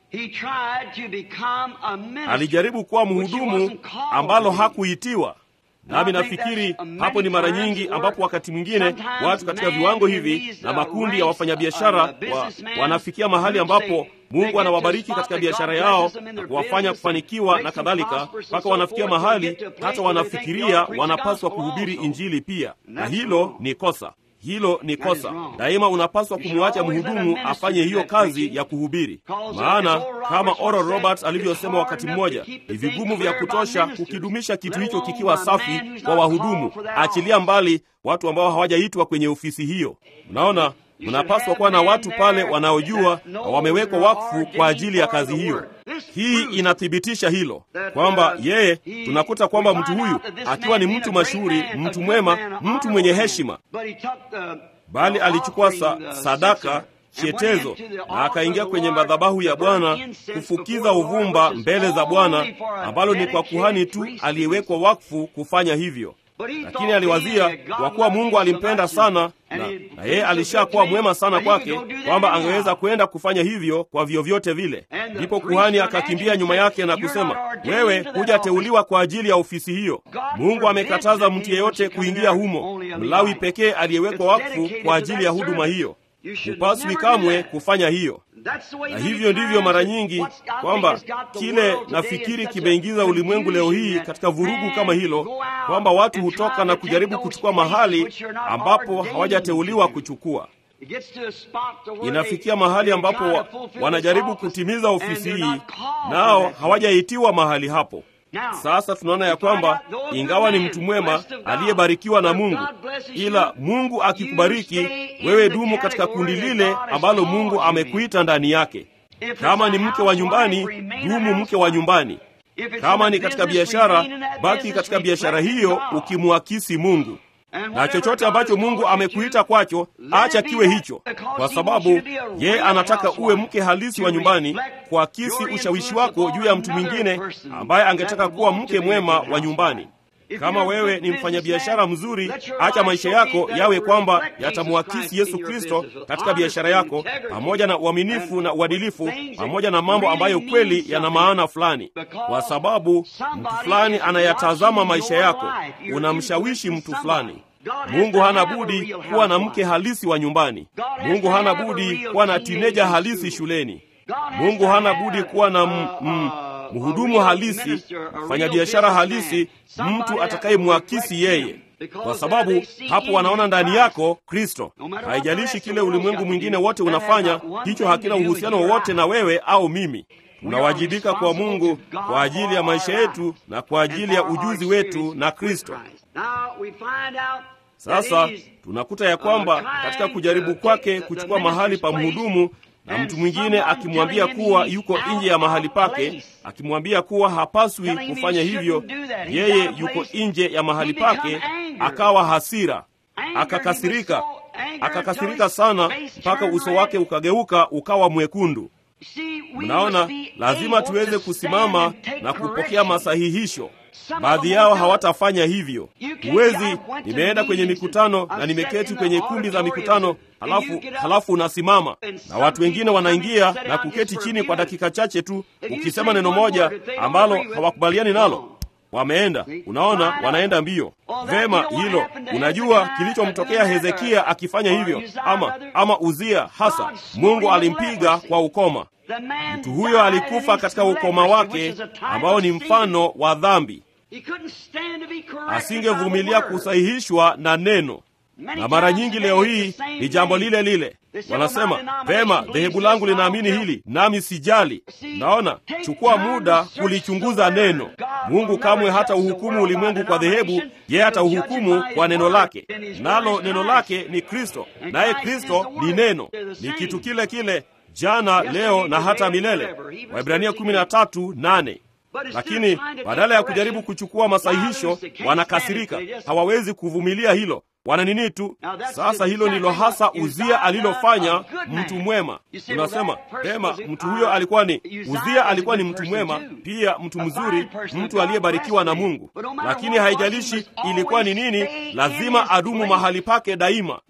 S1: Alijaribu kuwa mhudumu ambalo hakuitiwa. Nami nafikiri hapo ni mara nyingi ambapo wakati mwingine watu katika viwango hivi na makundi ya wafanyabiashara wa, wanafikia mahali ambapo Mungu anawabariki katika biashara yao na kuwafanya kufanikiwa na kadhalika, mpaka wanafikia mahali hata wanafikiria wanapaswa kuhubiri Injili pia. Na hilo ni kosa. Hilo ni kosa. Daima unapaswa kumwacha mhudumu afanye hiyo kazi ya kuhubiri. Maana kama Oral Roberts alivyosema wakati mmoja, ni vigumu vya kutosha kukidumisha kitu hicho kikiwa safi kwa wahudumu, achilia mbali watu ambao hawajaitwa kwenye ofisi hiyo. Unaona, mnapaswa kuwa na watu pale wanaojua na wamewekwa wakfu kwa ajili ya kazi hiyo. Hii inathibitisha hilo kwamba yeye, tunakuta kwamba mtu huyu akiwa ni mtu mashuhuri, mtu mwema, mtu mwenye heshima, bali alichukua sa, sadaka chetezo na akaingia kwenye madhabahu ya Bwana kufukiza uvumba mbele za Bwana, ambalo ni kwa kuhani tu aliyewekwa wakfu kufanya hivyo. Lakini aliwazia kwa kuwa Mungu alimpenda sana na, na yeye alishakuwa mwema sana kwake kwamba angeweza kwenda kufanya hivyo kwa vyovyote vile. Ndipo kuhani akakimbia nyuma yake na kusema, "Wewe hujateuliwa kwa ajili ya ofisi hiyo. Mungu amekataza mtu yeyote kuingia humo. Mlawi pekee aliyewekwa wakfu kwa ajili ya huduma hiyo. Hupaswi kamwe kufanya hiyo." Na hivyo ndivyo mara nyingi kwamba kile nafikiri kimeingiza ulimwengu leo hii katika vurugu kama hilo, kwamba watu hutoka na kujaribu kuchukua mahali ambapo hawajateuliwa kuchukua. Inafikia mahali ambapo wa, wanajaribu kutimiza ofisi hii, nao hawajaitiwa mahali hapo. Sasa tunaona ya kwamba ingawa ni mtu mwema aliyebarikiwa na Mungu, ila Mungu akikubariki wewe, dumu katika kundi lile ambalo Mungu amekuita ndani yake. Kama ni mke wa nyumbani, dumu mke wa nyumbani. Kama ni katika biashara, baki katika biashara hiyo ukimwakisi Mungu. Na chochote ambacho Mungu amekuita kwacho, acha kiwe hicho, kwa sababu ye anataka uwe mke halisi wa nyumbani, kuakisi ushawishi wako juu ya mtu mwingine ambaye angetaka kuwa mke mwema wa nyumbani. Kama wewe ni mfanyabiashara mzuri, acha maisha yako yawe kwamba yatamwakisi Yesu Kristo katika biashara yako, pamoja na uaminifu na uadilifu, pamoja na mambo ambayo kweli yana maana fulani, kwa sababu mtu fulani anayatazama maisha yako, unamshawishi mtu fulani. Mungu hana budi kuwa na mke halisi wa nyumbani. Mungu hana budi kuwa na tineja halisi shuleni. Mungu hana budi kuwa na m, m, mhudumu halisi, mfanyabiashara halisi, mtu atakayemwakisi yeye, kwa sababu hapo wanaona ndani yako Kristo. Haijalishi kile ulimwengu mwingine wote unafanya, hicho hakina uhusiano wowote na wewe au mimi. Tunawajibika kwa Mungu kwa ajili ya maisha yetu na kwa ajili ya ujuzi wetu na Kristo. Sasa tunakuta ya kwamba katika kujaribu kwake kuchukua mahali pa mhudumu, na mtu mwingine akimwambia kuwa yuko nje ya mahali pake, akimwambia kuwa hapaswi kufanya hivyo, yeye yuko nje ya mahali pake, akawa hasira, akakasirika, akakasirika sana mpaka uso wake ukageuka ukawa mwekundu. Mnaona, lazima tuweze kusimama na kupokea masahihisho. Baadhi yao hawatafanya hivyo. Huwezi, nimeenda kwenye mikutano na nimeketi kwenye kumbi za mikutano, halafu halafu unasimama na watu wengine wanaingia na kuketi chini kwa dakika chache tu, ukisema neno moja ambalo hawakubaliani nalo, wameenda. Unaona, wanaenda mbio. Vema, hilo unajua kilichomtokea Hezekia akifanya hivyo, ama ama Uzia hasa. Mungu alimpiga kwa ukoma. Mtu huyo alikufa katika ukoma wake ambao ni mfano wa dhambi. Asingevumilia kusahihishwa na neno. Na mara nyingi leo hii ni jambo lile lile. Wanasema, vema, dhehebu langu linaamini hili, nami sijali. Naona, chukua muda kulichunguza neno. Mungu kamwe hata uhukumu ulimwengu kwa dhehebu, yeye hata uhukumu kwa neno lake. Nalo neno lake ni Kristo, naye Kristo ni neno. Ni kitu kile kile jana, leo na hata milele. Waebrania kumi na tatu nane. Lakini badala ya kujaribu kuchukua masahihisho, wanakasirika. Hawawezi kuvumilia hilo. Wana nini tu? Sasa hilo ndilo hasa Uzia alilofanya, mtu mwema. Unasema, pema, mtu huyo alikuwa ni Uzia, alikuwa ni mtu mwema pia, mtu mzuri, mtu aliyebarikiwa na Mungu. Lakini haijalishi ilikuwa ni nini, lazima adumu mahali pake daima,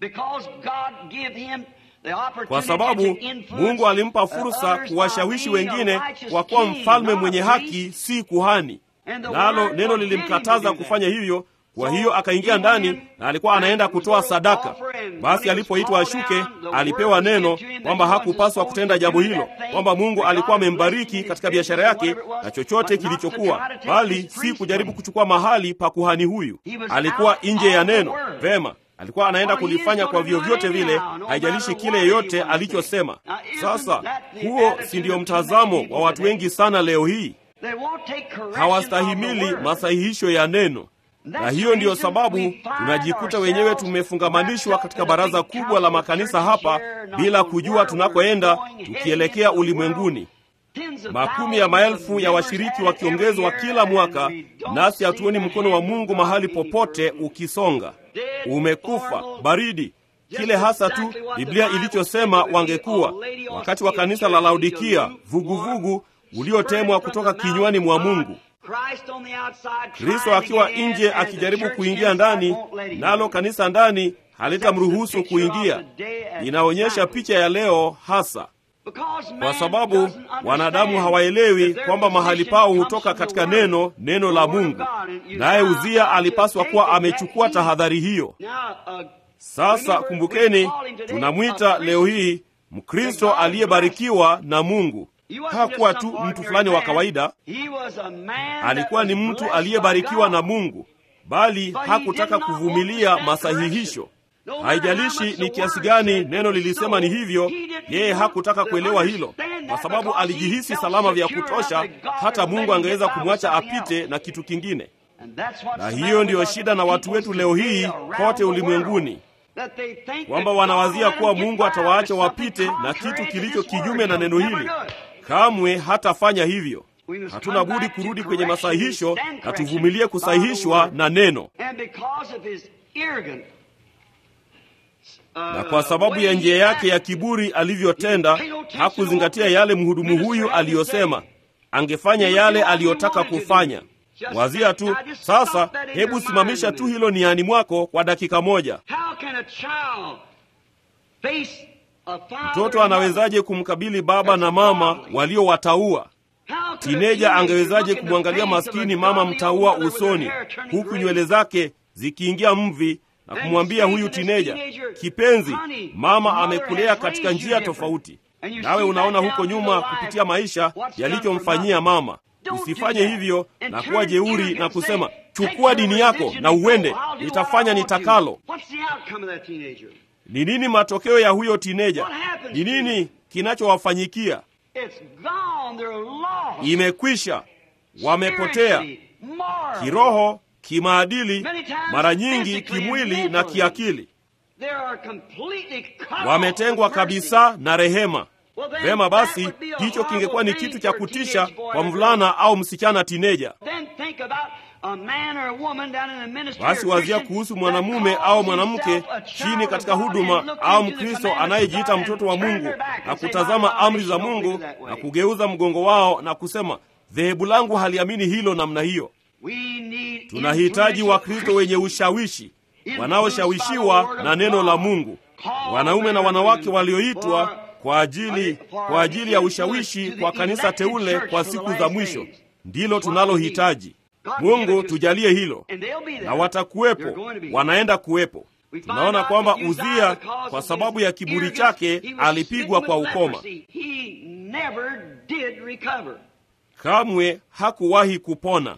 S1: kwa sababu Mungu alimpa fursa kuwashawishi wengine kwa kuwa mfalme mwenye haki, si kuhani. Nalo neno lilimkataza kufanya hivyo. Kwa hiyo akaingia ndani na alikuwa anaenda kutoa sadaka. Basi alipoitwa ashuke, alipewa neno kwamba hakupaswa kutenda jambo hilo, kwamba Mungu alikuwa amembariki katika biashara yake na chochote kilichokuwa, bali si kujaribu kuchukua mahali pa kuhani huyu. Alikuwa nje ya neno. Vema, alikuwa anaenda kulifanya kwa vyovyote vile, haijalishi kile yeyote alichosema. Sasa huo si ndio mtazamo wa watu wengi sana leo hii? Hawastahimili masahihisho ya neno. Na hiyo ndiyo sababu tunajikuta wenyewe tumefungamanishwa katika baraza kubwa la makanisa hapa bila kujua tunakoenda, tukielekea ulimwenguni. Makumi ya maelfu ya washiriki wakiongezwa kila mwaka, nasi hatuoni mkono wa Mungu mahali popote ukisonga. Umekufa baridi, kile hasa tu Biblia ilichosema wangekuwa wakati wa kanisa la Laodikia, vuguvugu uliotemwa kutoka kinywani mwa Mungu. Kristo akiwa nje akijaribu kuingia ndani, nalo kanisa ndani halitamruhusu kuingia. Inaonyesha picha ya leo hasa, kwa sababu wanadamu hawaelewi kwamba mahali pao hutoka katika neno, neno la Mungu. Naye Uzia alipaswa kuwa amechukua tahadhari hiyo. Sasa kumbukeni, tunamwita leo hii Mkristo aliyebarikiwa na Mungu. Hakuwa tu mtu fulani wa kawaida, alikuwa ni mtu aliyebarikiwa na Mungu, bali hakutaka kuvumilia masahihisho. Haijalishi ni kiasi gani neno lilisema ni hivyo, yeye hakutaka kuelewa hilo, kwa sababu alijihisi salama vya kutosha hata Mungu angeweza kumwacha apite na kitu kingine. Na hiyo ndiyo shida na watu wetu leo hii kote ulimwenguni, kwamba wanawazia kuwa Mungu atawaacha wapite na kitu kilicho kinyume na neno hili. Kamwe hatafanya hivyo. Hatuna budi kurudi kwenye masahihisho na tuvumilie kusahihishwa na neno. Na kwa sababu ya njia yake ya kiburi alivyotenda, hakuzingatia yale mhudumu huyu aliyosema. Angefanya yale aliyotaka kufanya. Wazia tu, sasa hebu simamisha tu hilo niani mwako kwa dakika moja. Mtoto anawezaje kumkabili baba na mama waliowataua? Tineja angewezaje kumwangalia maskini mama mtaua usoni, huku nywele zake zikiingia mvi, na kumwambia huyu tineja, kipenzi, mama amekulea katika njia tofauti, nawe unaona huko nyuma kupitia maisha yalichomfanyia mama. Usifanye hivyo na kuwa jeuri na kusema, chukua dini yako na uende, nitafanya nitakalo. Ni nini matokeo ya huyo tineja? Ni nini kinachowafanyikia? Imekwisha. Wamepotea kiroho, kimaadili, mara nyingi kimwili na kiakili. Wametengwa kabisa na rehema. Vema basi, hicho kingekuwa ni kitu cha kutisha kwa mvulana au msichana tineja. Basi wazia kuhusu mwanamume au mwanamke chini katika huduma, au Mkristo anayejiita mtoto wa Mungu na kutazama amri za Mungu na kugeuza mgongo wao na kusema, dhehebu langu haliamini hilo namna hiyo. Tunahitaji Wakristo wenye ushawishi, wanaoshawishiwa na neno la Mungu, wanaume na wanawake walioitwa kwa ajili kwa ajili ya ushawishi kwa kanisa teule kwa siku za mwisho. Ndilo tunalohitaji. Mungu tujalie hilo. Na watakuwepo, wanaenda kuwepo. Tunaona kwamba Uzia kwa sababu ya kiburi chake alipigwa kwa ukoma. Kamwe hakuwahi kupona.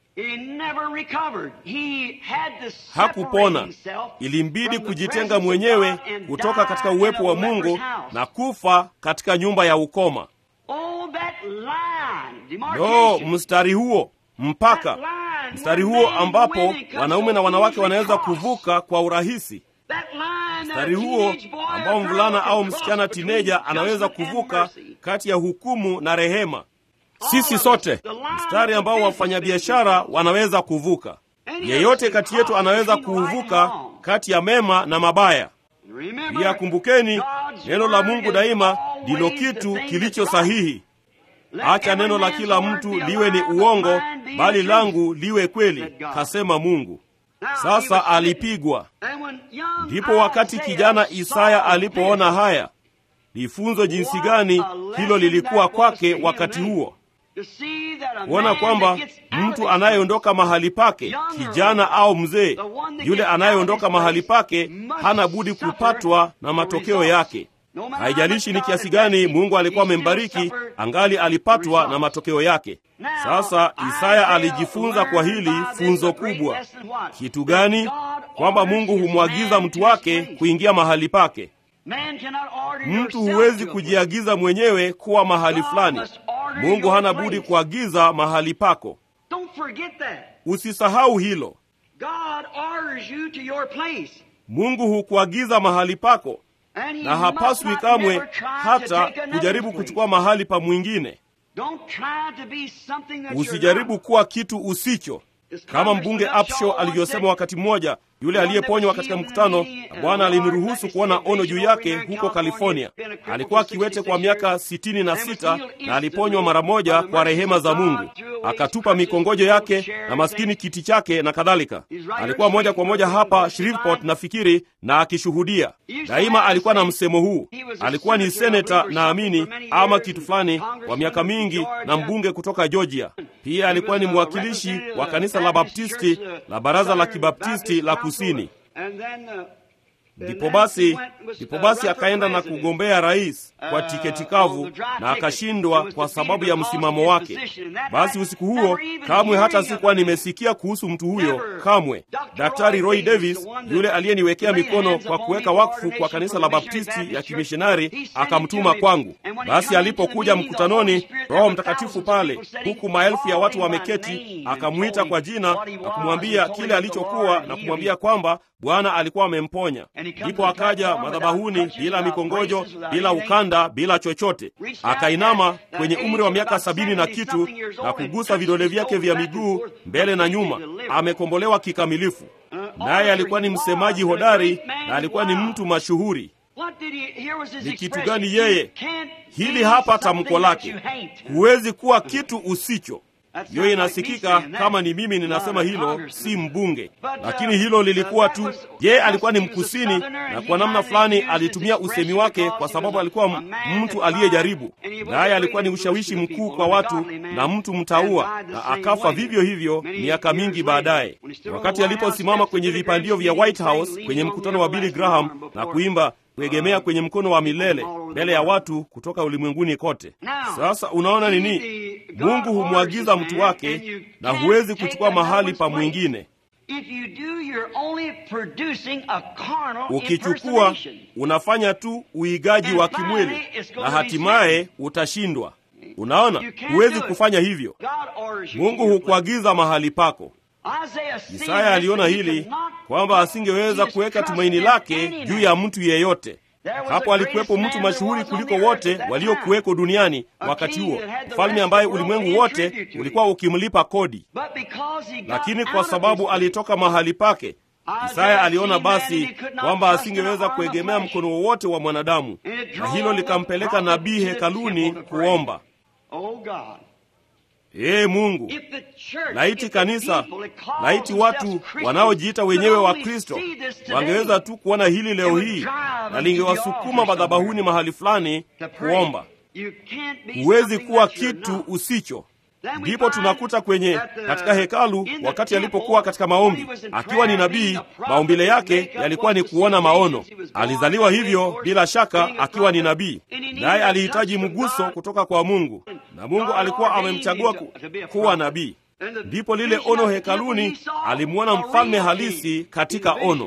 S1: Hakupona. Ilimbidi kujitenga mwenyewe kutoka katika uwepo wa Mungu na kufa katika nyumba ya ukoma. No, mstari huo, mpaka mstari huo ambapo wanaume na wanawake wanaweza kuvuka kwa urahisi. Mstari huo ambao mvulana au msichana tineja anaweza kuvuka kati ya hukumu na rehema. Sisi sote, mstari ambao wafanyabiashara wanaweza kuvuka. Yeyote kati yetu anaweza kuvuka kati ya mema na mabaya. Pia kumbukeni, neno la Mungu daima ndilo kitu kilicho sahihi. Acha neno la kila mtu liwe ni uongo, bali langu liwe kweli, kasema Mungu. Sasa alipigwa. Ndipo wakati kijana Isaya alipoona haya, ni funzo jinsi gani hilo lilikuwa kwake wakati huo. Kuona kwamba mtu anayeondoka mahali pake, kijana au mzee, yule anayeondoka mahali pake hana budi kupatwa na matokeo yake. Haijalishi ni kiasi gani Mungu alikuwa amembariki, angali alipatwa na matokeo yake. Sasa Isaya alijifunza kwa hili funzo kubwa. Kitu gani? Kwamba Mungu humwagiza mtu wake kuingia mahali pake. Mtu huwezi kujiagiza mwenyewe kuwa mahali fulani. Mungu hana budi kuagiza mahali pako. Usisahau hilo. Mungu hukuagiza mahali pako, na hapaswi kamwe hata kujaribu kuchukua mahali pa mwingine. Usijaribu kuwa kitu usicho. Kama mbunge Upshaw alivyosema wakati mmoja, yule aliyeponywa katika mkutano, Bwana aliniruhusu kuona ono juu yake huko California. Alikuwa kiwete kwa miaka sitini na sita na aliponywa mara moja kwa rehema za Mungu. Akatupa mikongojo yake na maskini kiti chake na kadhalika. Alikuwa moja kwa moja hapa Shreveport nafikiri, na akishuhudia. Daima alikuwa na msemo huu. Alikuwa ni seneta naamini ama kitu fulani kwa miaka mingi, na mbunge kutoka Georgia. Pia alikuwa ni mwakilishi wa kanisa la Baptisti la Baraza la Kibaptisti la Kusini. Ndipo basi, ndipo basi akaenda na kugombea rais kwa tiketi kavu na akashindwa kwa sababu ya msimamo wake. Basi usiku huo kamwe hata sikuwa nimesikia kuhusu mtu huyo kamwe. Daktari Roy Davis, yule aliyeniwekea mikono kwa kuweka wakfu kwa kanisa la Baptisti ya kimishonari, akamtuma kwangu. Basi alipokuja mkutanoni, Roho Mtakatifu pale, huku maelfu ya watu wameketi, akamwita kwa jina na kumwambia kile alichokuwa na kumwambia kwamba Bwana alikuwa amemponya. Ndipo akaja madhabahuni bila mikongojo, bila ukanda, bila chochote. Akainama kwenye umri wa miaka sabini na kitu na kugusa vidole vyake vya miguu mbele na nyuma. Amekombolewa kikamilifu. Naye alikuwa ni msemaji hodari na alikuwa ni mtu mashuhuri. Ni kitu gani yeye? Hili hapa tamko lake: huwezi kuwa kitu usicho. Hiyo inasikika kama ni mimi ninasema hilo, si mbunge. Lakini hilo lilikuwa tu, yeye alikuwa ni mkusini, na kwa namna fulani alitumia usemi wake kwa sababu alikuwa mtu aliyejaribu. Naye alikuwa ni ushawishi mkuu kwa watu na mtu mtaua, na akafa vivyo hivyo miaka mingi baadaye. Wakati aliposimama kwenye vipandio vya White House kwenye mkutano wa Billy Graham na kuimba kuegemea kwenye mkono wa milele mbele ya watu kutoka ulimwenguni kote. Sasa unaona nini? Mungu humwagiza mtu wake na huwezi kuchukua mahali pa mwingine. Ukichukua, unafanya tu uigaji wa kimwili na hatimaye utashindwa. Unaona, huwezi kufanya hivyo. Mungu hukuagiza mahali pako. Isaya aliona hili kwamba asingeweza kuweka tumaini lake juu ya mtu yeyote. Hapo alikuwepo mtu mashuhuri kuliko wote waliokuweko duniani wakati huo, mfalme ambaye ulimwengu wote ulikuwa ukimlipa kodi. Lakini kwa sababu alitoka mahali pake, Isaya aliona basi kwamba asingeweza kuegemea mkono wowote wa mwanadamu, na hilo likampeleka nabii hekaluni kuomba. Ee Mungu, laiti kanisa, laiti watu wanaojiita wenyewe wa Kristo wangeweza tu kuona hili leo hii, na lingewasukuma madhabahuni mahali fulani kuomba. Huwezi kuwa kitu usicho. Ndipo tunakuta kwenye katika hekalu, wakati alipokuwa katika maombi akiwa ni nabii, maumbile yake yalikuwa ni kuona maono. Alizaliwa hivyo bila shaka akiwa ni nabii, naye alihitaji mguso kutoka kwa Mungu, na Mungu alikuwa amemchagua ku, kuwa nabii. Ndipo lile ono hekaluni, alimwona mfalme halisi katika ono.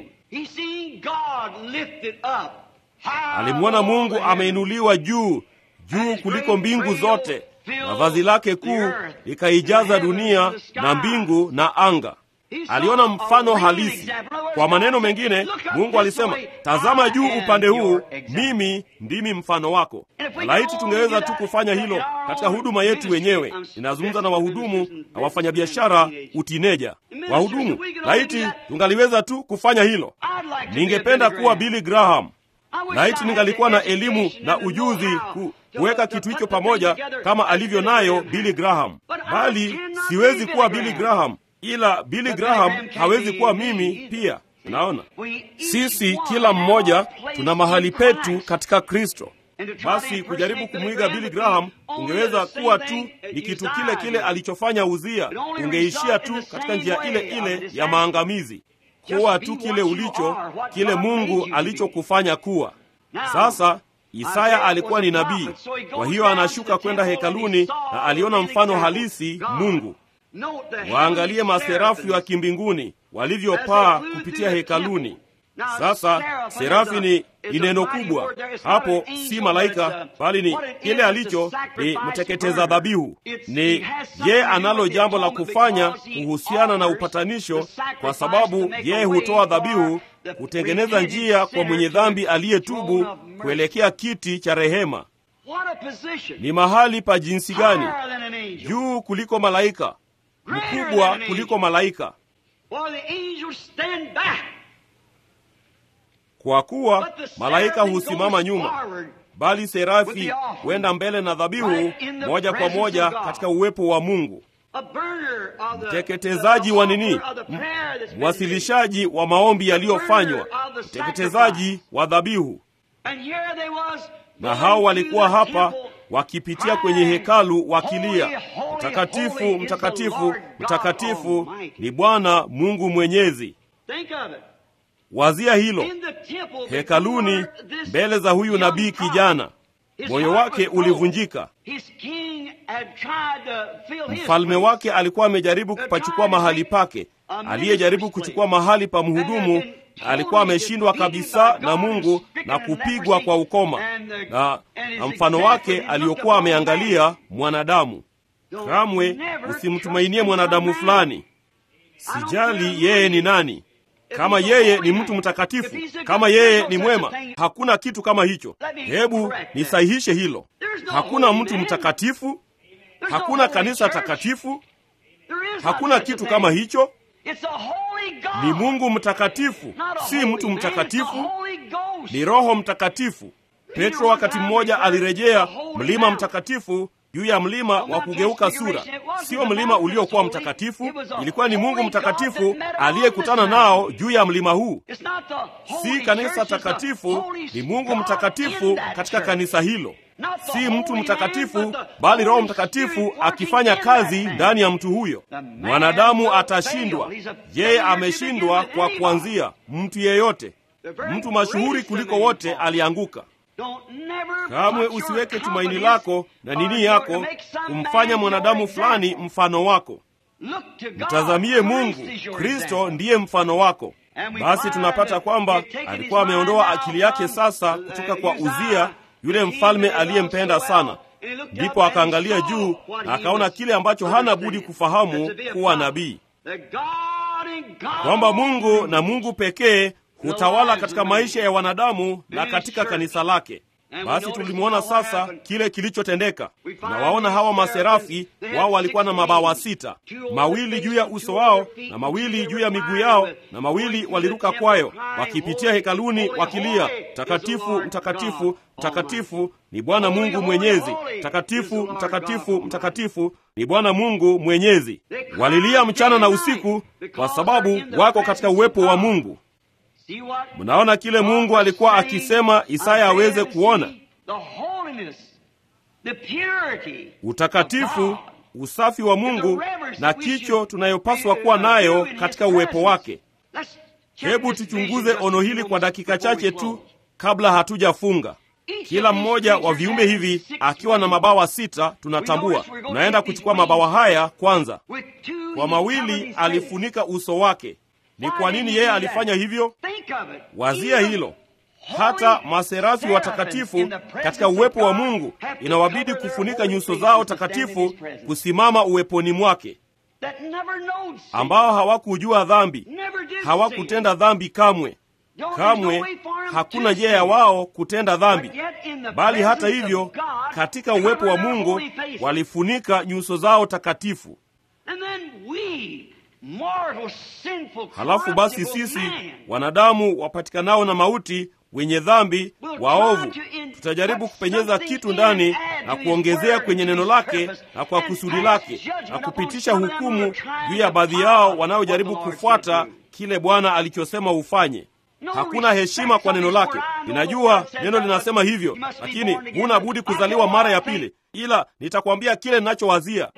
S1: Alimwona Mungu ameinuliwa juu juu kuliko mbingu zote, na vazi lake kuu likaijaza dunia na mbingu na anga. Aliona mfano halisi. Kwa maneno mengine, Mungu alisema, tazama juu upande huu, mimi ndimi mfano wako. Na laiti tungeweza tu kufanya hilo katika huduma yetu wenyewe. Ninazungumza na wahudumu na wafanyabiashara utineja. Wahudumu, laiti tungaliweza tu kufanya hilo. Ningependa kuwa Billy Graham. Laiti ningalikuwa na elimu na ujuzi ku, kuweka kitu hicho pamoja kama alivyo nayo Billy Graham. Bali siwezi kuwa Billy Graham, ila Billy Graham hawezi kuwa mimi pia. Naona sisi kila mmoja tuna mahali petu katika Kristo. Basi kujaribu kumwiga Billy Graham ungeweza kuwa tu ni kitu kile kile alichofanya Uzia. Ungeishia tu katika njia ile ile ya maangamizi. Kuwa tu kile ulicho, kile Mungu alichokufanya kuwa. Sasa Isaya alikuwa ni nabii, kwa hiyo anashuka kwenda hekaluni na aliona mfano halisi Mungu. Waangalie maserafi wa kimbinguni walivyopaa kupitia hekaluni. Sasa serafi ni neno kubwa hapo, si malaika, bali ni kile alicho ni mteketeza dhabihu. Ni ye analo jambo la kufanya kuhusiana na upatanisho, kwa sababu ye hutoa dhabihu kutengeneza njia kwa mwenye dhambi aliyetubu kuelekea kiti cha rehema. Ni mahali pa jinsi gani? Juu kuliko malaika, mkubwa kuliko malaika. Kwa kuwa malaika husimama nyuma, bali serafi huenda mbele na dhabihu moja kwa moja katika uwepo wa Mungu. Mteketezaji wa nini? Mwasilishaji wa maombi yaliyofanywa, mteketezaji wa dhabihu. Na hao walikuwa hapa wakipitia kwenye hekalu wakilia, mtakatifu, mtakatifu, mtakatifu ni Bwana Mungu Mwenyezi. Wazia hilo, hekaluni mbele za huyu nabii kijana, moyo wake ulivunjika. Mfalme wake alikuwa amejaribu kupachukua mahali pake, aliyejaribu kuchukua mahali pa mhudumu alikuwa ameshindwa kabisa na Mungu na kupigwa kwa ukoma, na, na mfano wake aliokuwa ameangalia mwanadamu. Kamwe usimtumainie mwanadamu fulani. Sijali yeye ni nani. Kama yeye ni mtu mtakatifu, kama yeye ni mwema, hakuna kitu kama hicho. Hebu nisahihishe hilo. Hakuna mtu mtakatifu, hakuna kanisa takatifu, hakuna kitu kama hicho. Ni Mungu mtakatifu, si mtu mtakatifu, ni Roho Mtakatifu. Petro wakati mmoja alirejea mlima mtakatifu juu ya mlima wa kugeuka sura. Sio mlima uliokuwa mtakatifu, ilikuwa ni Mungu mtakatifu aliyekutana nao juu ya mlima huu. Si kanisa takatifu, ni Mungu mtakatifu katika kanisa hilo. Si mtu mtakatifu, bali Roho Mtakatifu akifanya kazi ndani ya mtu huyo. Mwanadamu atashindwa. Yeye ameshindwa kwa kuanzia. Mtu yeyote, mtu mashuhuri kuliko wote alianguka. Kamwe usiweke tumaini lako na nini yako kumfanya mwanadamu fulani mfano wako. Mtazamie Mungu. Kristo ndiye mfano wako. Basi tunapata kwamba alikuwa ameondoa akili yake sasa kutoka kwa Uzia, yule mfalme aliyempenda sana. Ndipo akaangalia juu na akaona kile ambacho hana budi kufahamu kuwa nabii, kwamba Mungu na Mungu pekee hutawala katika maisha ya wanadamu na katika kanisa lake. Basi tulimwona sasa kile kilichotendeka. Tunawaona hawa maserafi, wao walikuwa na mabawa sita, mawili juu ya uso wao na mawili juu ya miguu yao, na mawili waliruka kwayo, wakipitia hekaluni wakilia, takatifu, mtakatifu, mtakatifu ni Bwana Mungu Mwenyezi, mtakatifu, mtakatifu, mtakatifu ni Bwana Mungu Mwenyezi. Walilia mchana na usiku kwa sababu wako katika uwepo wa Mungu. Mnaona kile Mungu alikuwa akisema Isaya aweze kuona: utakatifu, usafi wa Mungu na kicho tunayopaswa kuwa nayo katika uwepo wake. Hebu tuchunguze ono hili kwa dakika chache tu kabla hatujafunga. Kila mmoja wa viumbe hivi akiwa na mabawa sita, tunatambua tunaenda kuchukua mabawa haya kwanza. Kwa mawili alifunika uso wake. Ni kwa nini yeye alifanya hivyo? Wazia hilo. Hata maserafi watakatifu katika uwepo wa Mungu inawabidi kufunika nyuso zao takatifu kusimama uweponi mwake, ambao hawakujua dhambi, hawakutenda dhambi kamwe. Kamwe hakuna njia ya wao kutenda dhambi, bali hata hivyo katika uwepo wa Mungu walifunika nyuso zao takatifu. Halafu basi sisi wanadamu wapatikanao na mauti, wenye dhambi, waovu, tutajaribu kupenyeza kitu ndani na kuongezea kwenye neno lake na kwa kusudi lake, na kupitisha hukumu juu ya baadhi yao wanaojaribu kufuata kile Bwana alichosema ufanye. Hakuna heshima kwa neno lake. Ninajua neno linasema hivyo, lakini huna budi kuzaliwa mara ya pili. Ila nitakwambia kile ninachowazia.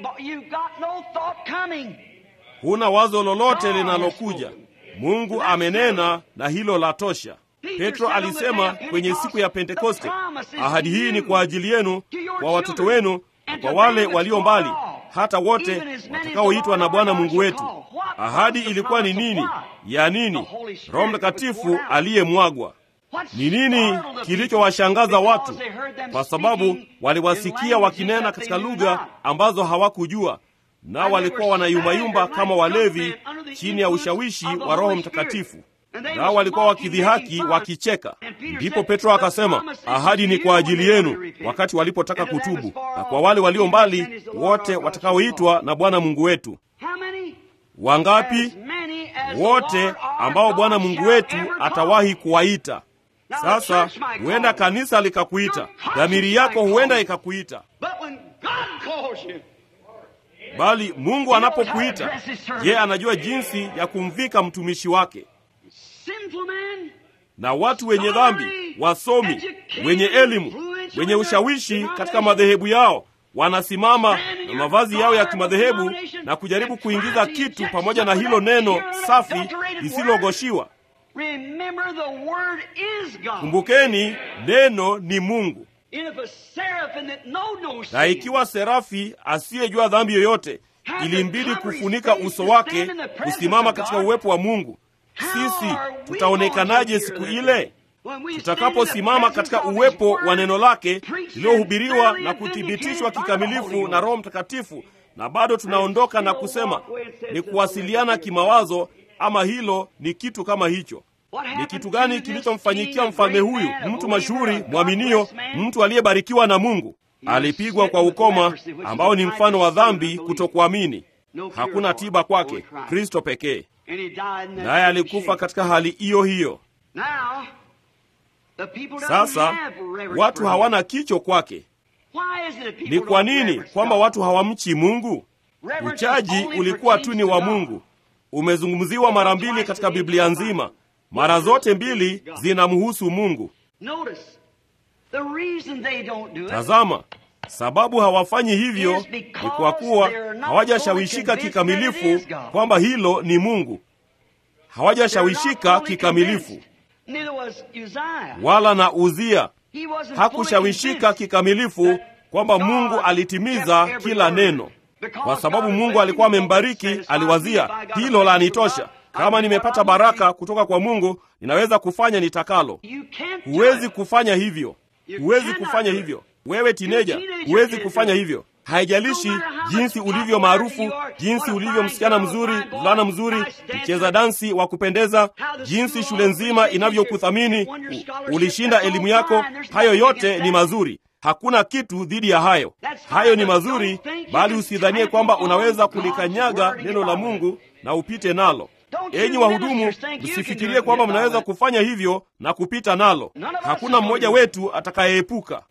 S1: Huna wazo lolote linalokuja. Mungu amenena na hilo la tosha. Petro alisema kwenye siku ya Pentekoste, ahadi hii ni kwa ajili yenu, kwa watoto wenu, na kwa wale walio mbali, hata wote watakaoitwa na Bwana Mungu wetu. Ahadi ilikuwa ni nini? Ya nini? Roho Mtakatifu aliyemwagwa. Ni nini kilichowashangaza watu? Kwa sababu waliwasikia wakinena katika lugha ambazo hawakujua, na walikuwa wanayumbayumba kama walevi chini ya ushawishi wa Roho Mtakatifu, na walikuwa wakidhihaki, wakicheka. Ndipo Petro akasema, ahadi ni kwa ajili yenu, wakati walipotaka kutubu, na kwa wale walio mbali, wote watakaoitwa na Bwana Mungu wetu. Wangapi? Wote ambao Bwana Mungu wetu atawahi kuwaita. Sasa huenda kanisa likakuita, dhamiri yako huenda ikakuita, bali Mungu anapokuita, yeye anajua jinsi ya kumvika mtumishi wake. Na watu wenye dhambi, wasomi, wenye elimu, wenye ushawishi katika madhehebu yao, wanasimama na mavazi yao ya kimadhehebu na kujaribu kuingiza kitu pamoja na hilo neno safi lisilogoshiwa. Kumbukeni, neno ni Mungu. Na ikiwa serafi asiyejua dhambi yoyote ilimbidi kufunika uso wake kusimama katika uwepo wa Mungu, sisi tutaonekanaje siku ile tutakaposimama katika uwepo wa neno lake lililohubiriwa na kuthibitishwa kikamilifu na Roho Mtakatifu, na bado tunaondoka na kusema ni kuwasiliana kimawazo, ama hilo ni kitu kama hicho? Ni kitu gani kilichomfanyikia mfalme huyu, mtu mashuhuri, mwaminio, mtu aliyebarikiwa na Mungu? Alipigwa kwa ukoma ambao ni mfano wa dhambi, kutokuamini. Hakuna tiba kwake, Kristo pekee. Naye alikufa katika hali hiyo hiyo. Sasa watu hawana kicho kwake. Ni kwa nini kwamba watu hawamchi Mungu? Uchaji ulikuwa tu ni wa Mungu. Umezungumziwa mara mbili katika Biblia nzima. Mara zote mbili zinamhusu Mungu. Tazama, sababu hawafanyi hivyo ni kwa kuwa hawajashawishika kikamilifu kwamba hilo ni Mungu. Hawajashawishika kikamilifu. Wala na Uzia hakushawishika kikamilifu kwamba Mungu alitimiza kila neno. Kwa sababu Mungu alikuwa amembariki, aliwazia, hilo la nitosha. Kama nimepata baraka kutoka kwa Mungu, ninaweza kufanya nitakalo. Huwezi kufanya hivyo. Huwezi kufanya hivyo. Wewe tineja, huwezi kufanya hivyo. Haijalishi jinsi ulivyo maarufu, jinsi ulivyo msichana mzuri, mvulana mzuri, mcheza dansi wa kupendeza, jinsi shule nzima inavyokuthamini, ulishinda elimu yako, hayo yote ni mazuri. Hakuna kitu dhidi ya hayo. Hayo ni mazuri, bali usidhanie kwamba unaweza kulikanyaga neno la Mungu na upite nalo. Enyi wahudumu, msifikirie kwamba mnaweza kufanya hivyo na kupita nalo. Hakuna mmoja wetu atakayeepuka.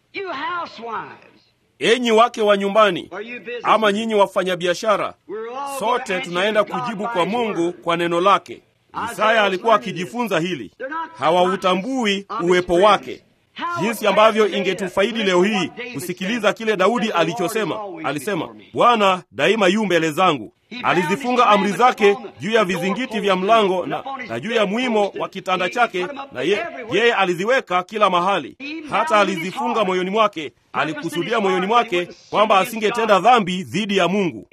S1: Enyi wake wa nyumbani, ama nyinyi wafanyabiashara, sote tunaenda kujibu kwa Mungu kwa neno lake. Isaya alikuwa akijifunza hili. Hawautambui uwepo wake. Jinsi ambavyo ingetufaidi leo hii kusikiliza kile Daudi alichosema. Alisema, Bwana daima yu mbele zangu. Alizifunga amri zake juu ya vizingiti vya mlango na, na juu ya mwimo wa kitanda chake, na ye, yeye aliziweka kila mahali. Hata alizifunga moyoni mwake. Alikusudia moyoni mwake kwamba asingetenda dhambi dhidi ya Mungu.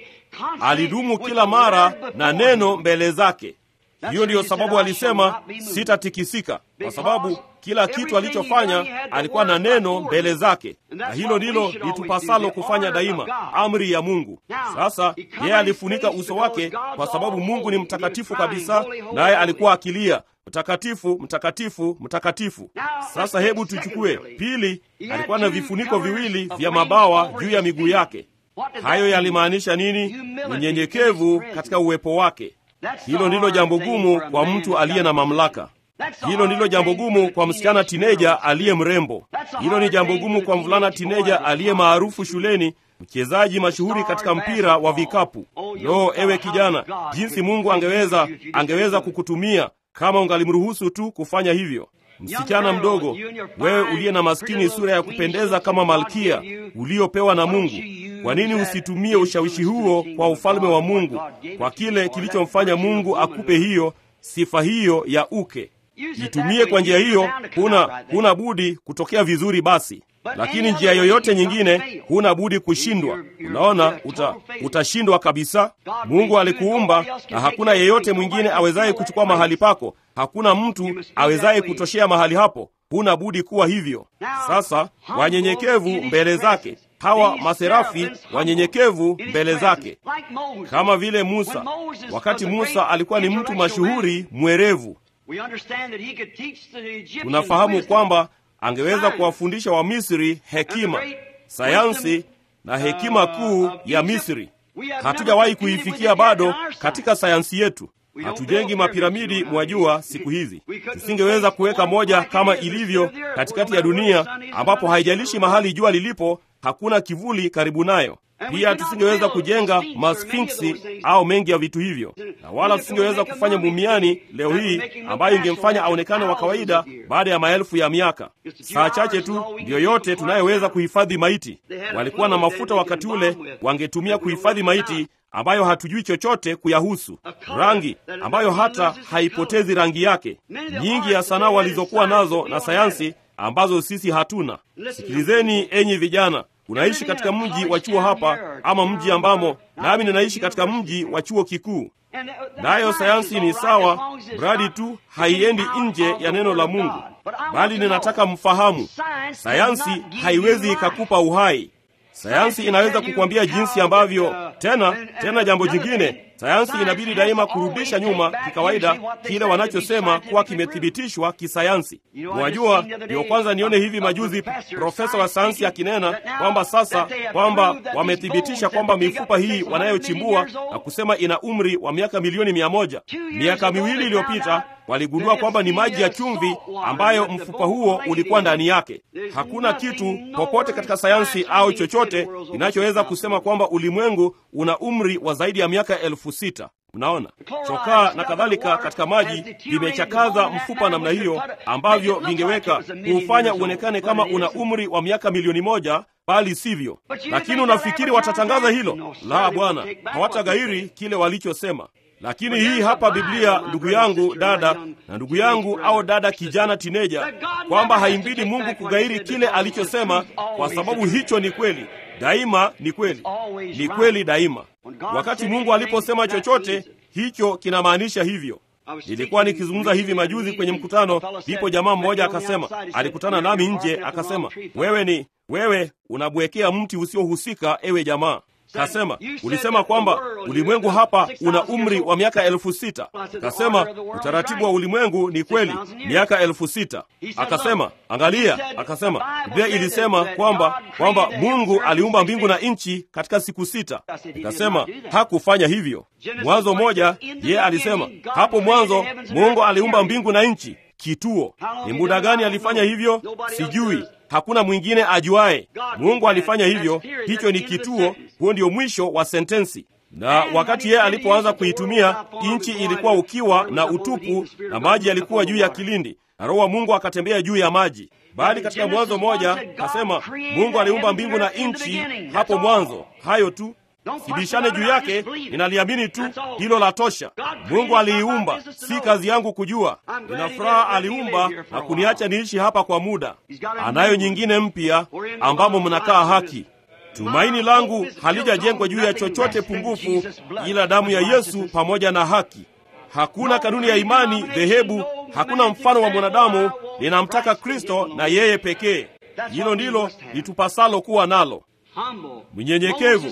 S1: Alidumu kila mara na neno mbele zake. Hiyo ndiyo sababu alisema sitatikisika, kwa sababu kila kitu alichofanya alikuwa na neno mbele zake. Na hilo ndilo litupasalo kufanya daima, amri ya Mungu. Sasa yeye alifunika uso wake kwa sababu Mungu ni mtakatifu kabisa, naye alikuwa akilia, mtakatifu, mtakatifu, mtakatifu. Sasa hebu tuchukue pili. Alikuwa na vifuniko viwili vya mabawa juu ya miguu yake. Hayo yalimaanisha nini? Unyenyekevu katika uwepo wake. Hilo ndilo jambo gumu kwa mtu aliye na mamlaka. Hilo ndilo jambo gumu kwa msichana tineja aliye mrembo. Hilo ni jambo gumu kwa mvulana tineja aliye maarufu shuleni, mchezaji mashuhuri katika mpira wa vikapu. Lo, ewe kijana, jinsi Mungu angeweza angeweza kukutumia kama ungalimruhusu tu kufanya hivyo. Msichana mdogo, wewe uliye na maskini sura ya kupendeza kama malkia uliopewa na Mungu, kwa nini usitumie ushawishi huo kwa ufalme wa Mungu, kwa kile kilichomfanya Mungu akupe hiyo sifa hiyo ya uke? Itumie kwa njia hiyo. Huna huna budi kutokea vizuri basi, lakini njia yoyote nyingine huna budi kushindwa. Unaona, uta, utashindwa kabisa. Mungu alikuumba na hakuna yeyote mwingine awezaye kuchukua mahali pako. Hakuna mtu awezaye kutoshea mahali hapo. Huna budi kuwa hivyo. Sasa wanyenyekevu mbele zake. Hawa maserafi wanyenyekevu mbele zake, kama vile Musa. Wakati Musa alikuwa ni mtu mashuhuri mwerevu, tunafahamu kwamba angeweza kuwafundisha wa Misri hekima, sayansi na hekima kuu ya Misri. Hatujawahi kuifikia bado katika sayansi yetu. Hatujengi mapiramidi, mwajua, siku hizi. Tusingeweza kuweka moja kama ilivyo katikati ya dunia, ambapo haijalishi mahali jua lilipo, hakuna kivuli karibu nayo. Pia tusingeweza kujenga masfinksi au mengi ya vitu hivyo, na wala tusingeweza kufanya mumiani leo hii ambayo ingemfanya aonekane wa kawaida baada ya maelfu ya miaka. Saa chache tu ndiyo yote tunayoweza kuhifadhi maiti. Walikuwa na mafuta wakati ule wangetumia kuhifadhi maiti, ambayo hatujui chochote kuyahusu, rangi ambayo hata haipotezi rangi yake, nyingi ya sanaa walizokuwa nazo na sayansi ambazo sisi hatuna. Sikilizeni enyi vijana, unaishi katika mji wa chuo hapa, ama mji ambamo nami ninaishi katika mji wa chuo kikuu. Nayo sayansi ni sawa, mradi tu haiendi nje ya neno la Mungu. Bali ninataka mfahamu, sayansi haiwezi ikakupa uhai. Sayansi inaweza kukwambia jinsi ambavyo, tena tena jambo jingine, sayansi inabidi daima kurudisha nyuma kikawaida kile wanachosema kuwa kimethibitishwa kisayansi. Mwajua, ndio kwanza nione hivi majuzi profesa wa sayansi akinena kwamba sasa kwamba wamethibitisha kwamba mifupa hii wanayochimbua na kusema ina umri wa miaka milioni mia moja. Miaka miwili iliyopita waligundua kwamba ni maji ya chumvi ambayo mfupa huo ulikuwa ndani yake. Hakuna kitu popote katika sayansi au chochote kinachoweza kusema kwamba ulimwengu una umri wa zaidi ya miaka elfu sita. Mnaona, chokaa na kadhalika katika maji vimechakaza mfupa namna hiyo, ambavyo vingeweka kuufanya uonekane kama una umri wa miaka milioni moja, bali sivyo. Lakini unafikiri watatangaza hilo? La, bwana, hawatagairi kile walichosema. Lakini hii hapa Biblia, ndugu yangu dada, na ndugu yangu au dada kijana tineja, kwamba haimbidi Mungu kugairi kile alichosema, kwa sababu hicho ni kweli. Daima ni kweli. Ni kweli daima. Wakati Mungu aliposema chochote, hicho kinamaanisha hivyo. Nilikuwa nikizungumza hivi majuzi kwenye mkutano, ndipo jamaa mmoja akasema, alikutana nami nje, akasema, wewe ni wewe unabwekea mti usiohusika, ewe jamaa. Kasema, ulisema kwamba ulimwengu hapa una umri wa miaka elfu sita. Kasema, utaratibu wa ulimwengu ni kweli, miaka elfu sita. Akasema, angalia, akasema, Biblia ilisema kwamba kwamba Mungu aliumba mbingu na nchi katika siku sita. Akasema, hakufanya hivyo. Mwanzo moja, yeye alisema, hapo mwanzo Mungu aliumba mbingu na nchi. Kituo. Ni muda gani alifanya hivyo? Sijui. Hakuna mwingine ajuae. Mungu alifanya hivyo. Hicho ni kituo. Huo ndio mwisho wa sentensi. Na wakati yeye alipoanza kuitumia, nchi ilikuwa ukiwa na utupu, na maji yalikuwa juu ya kilindi, na Roho wa Mungu akatembea juu ya maji. Bali katika Mwanzo moja kasema Mungu aliumba mbingu na nchi hapo mwanzo. Hayo tu. Sibishane juu yake, ninaliamini tu, hilo la tosha. Mungu aliiumba, si kazi yangu kujua. Nina furaha aliumba na kuniacha niishi hapa kwa muda. Anayo nyingine mpya ambamo mnakaa haki. Tumaini langu halijajengwa juu ya chochote pungufu ila damu ya Yesu pamoja na haki. Hakuna kanuni ya imani, dhehebu, hakuna mfano wa mwanadamu. Ninamtaka Kristo na yeye pekee. Hilo ndilo litupasalo kuwa nalo. Mnyenyekevu.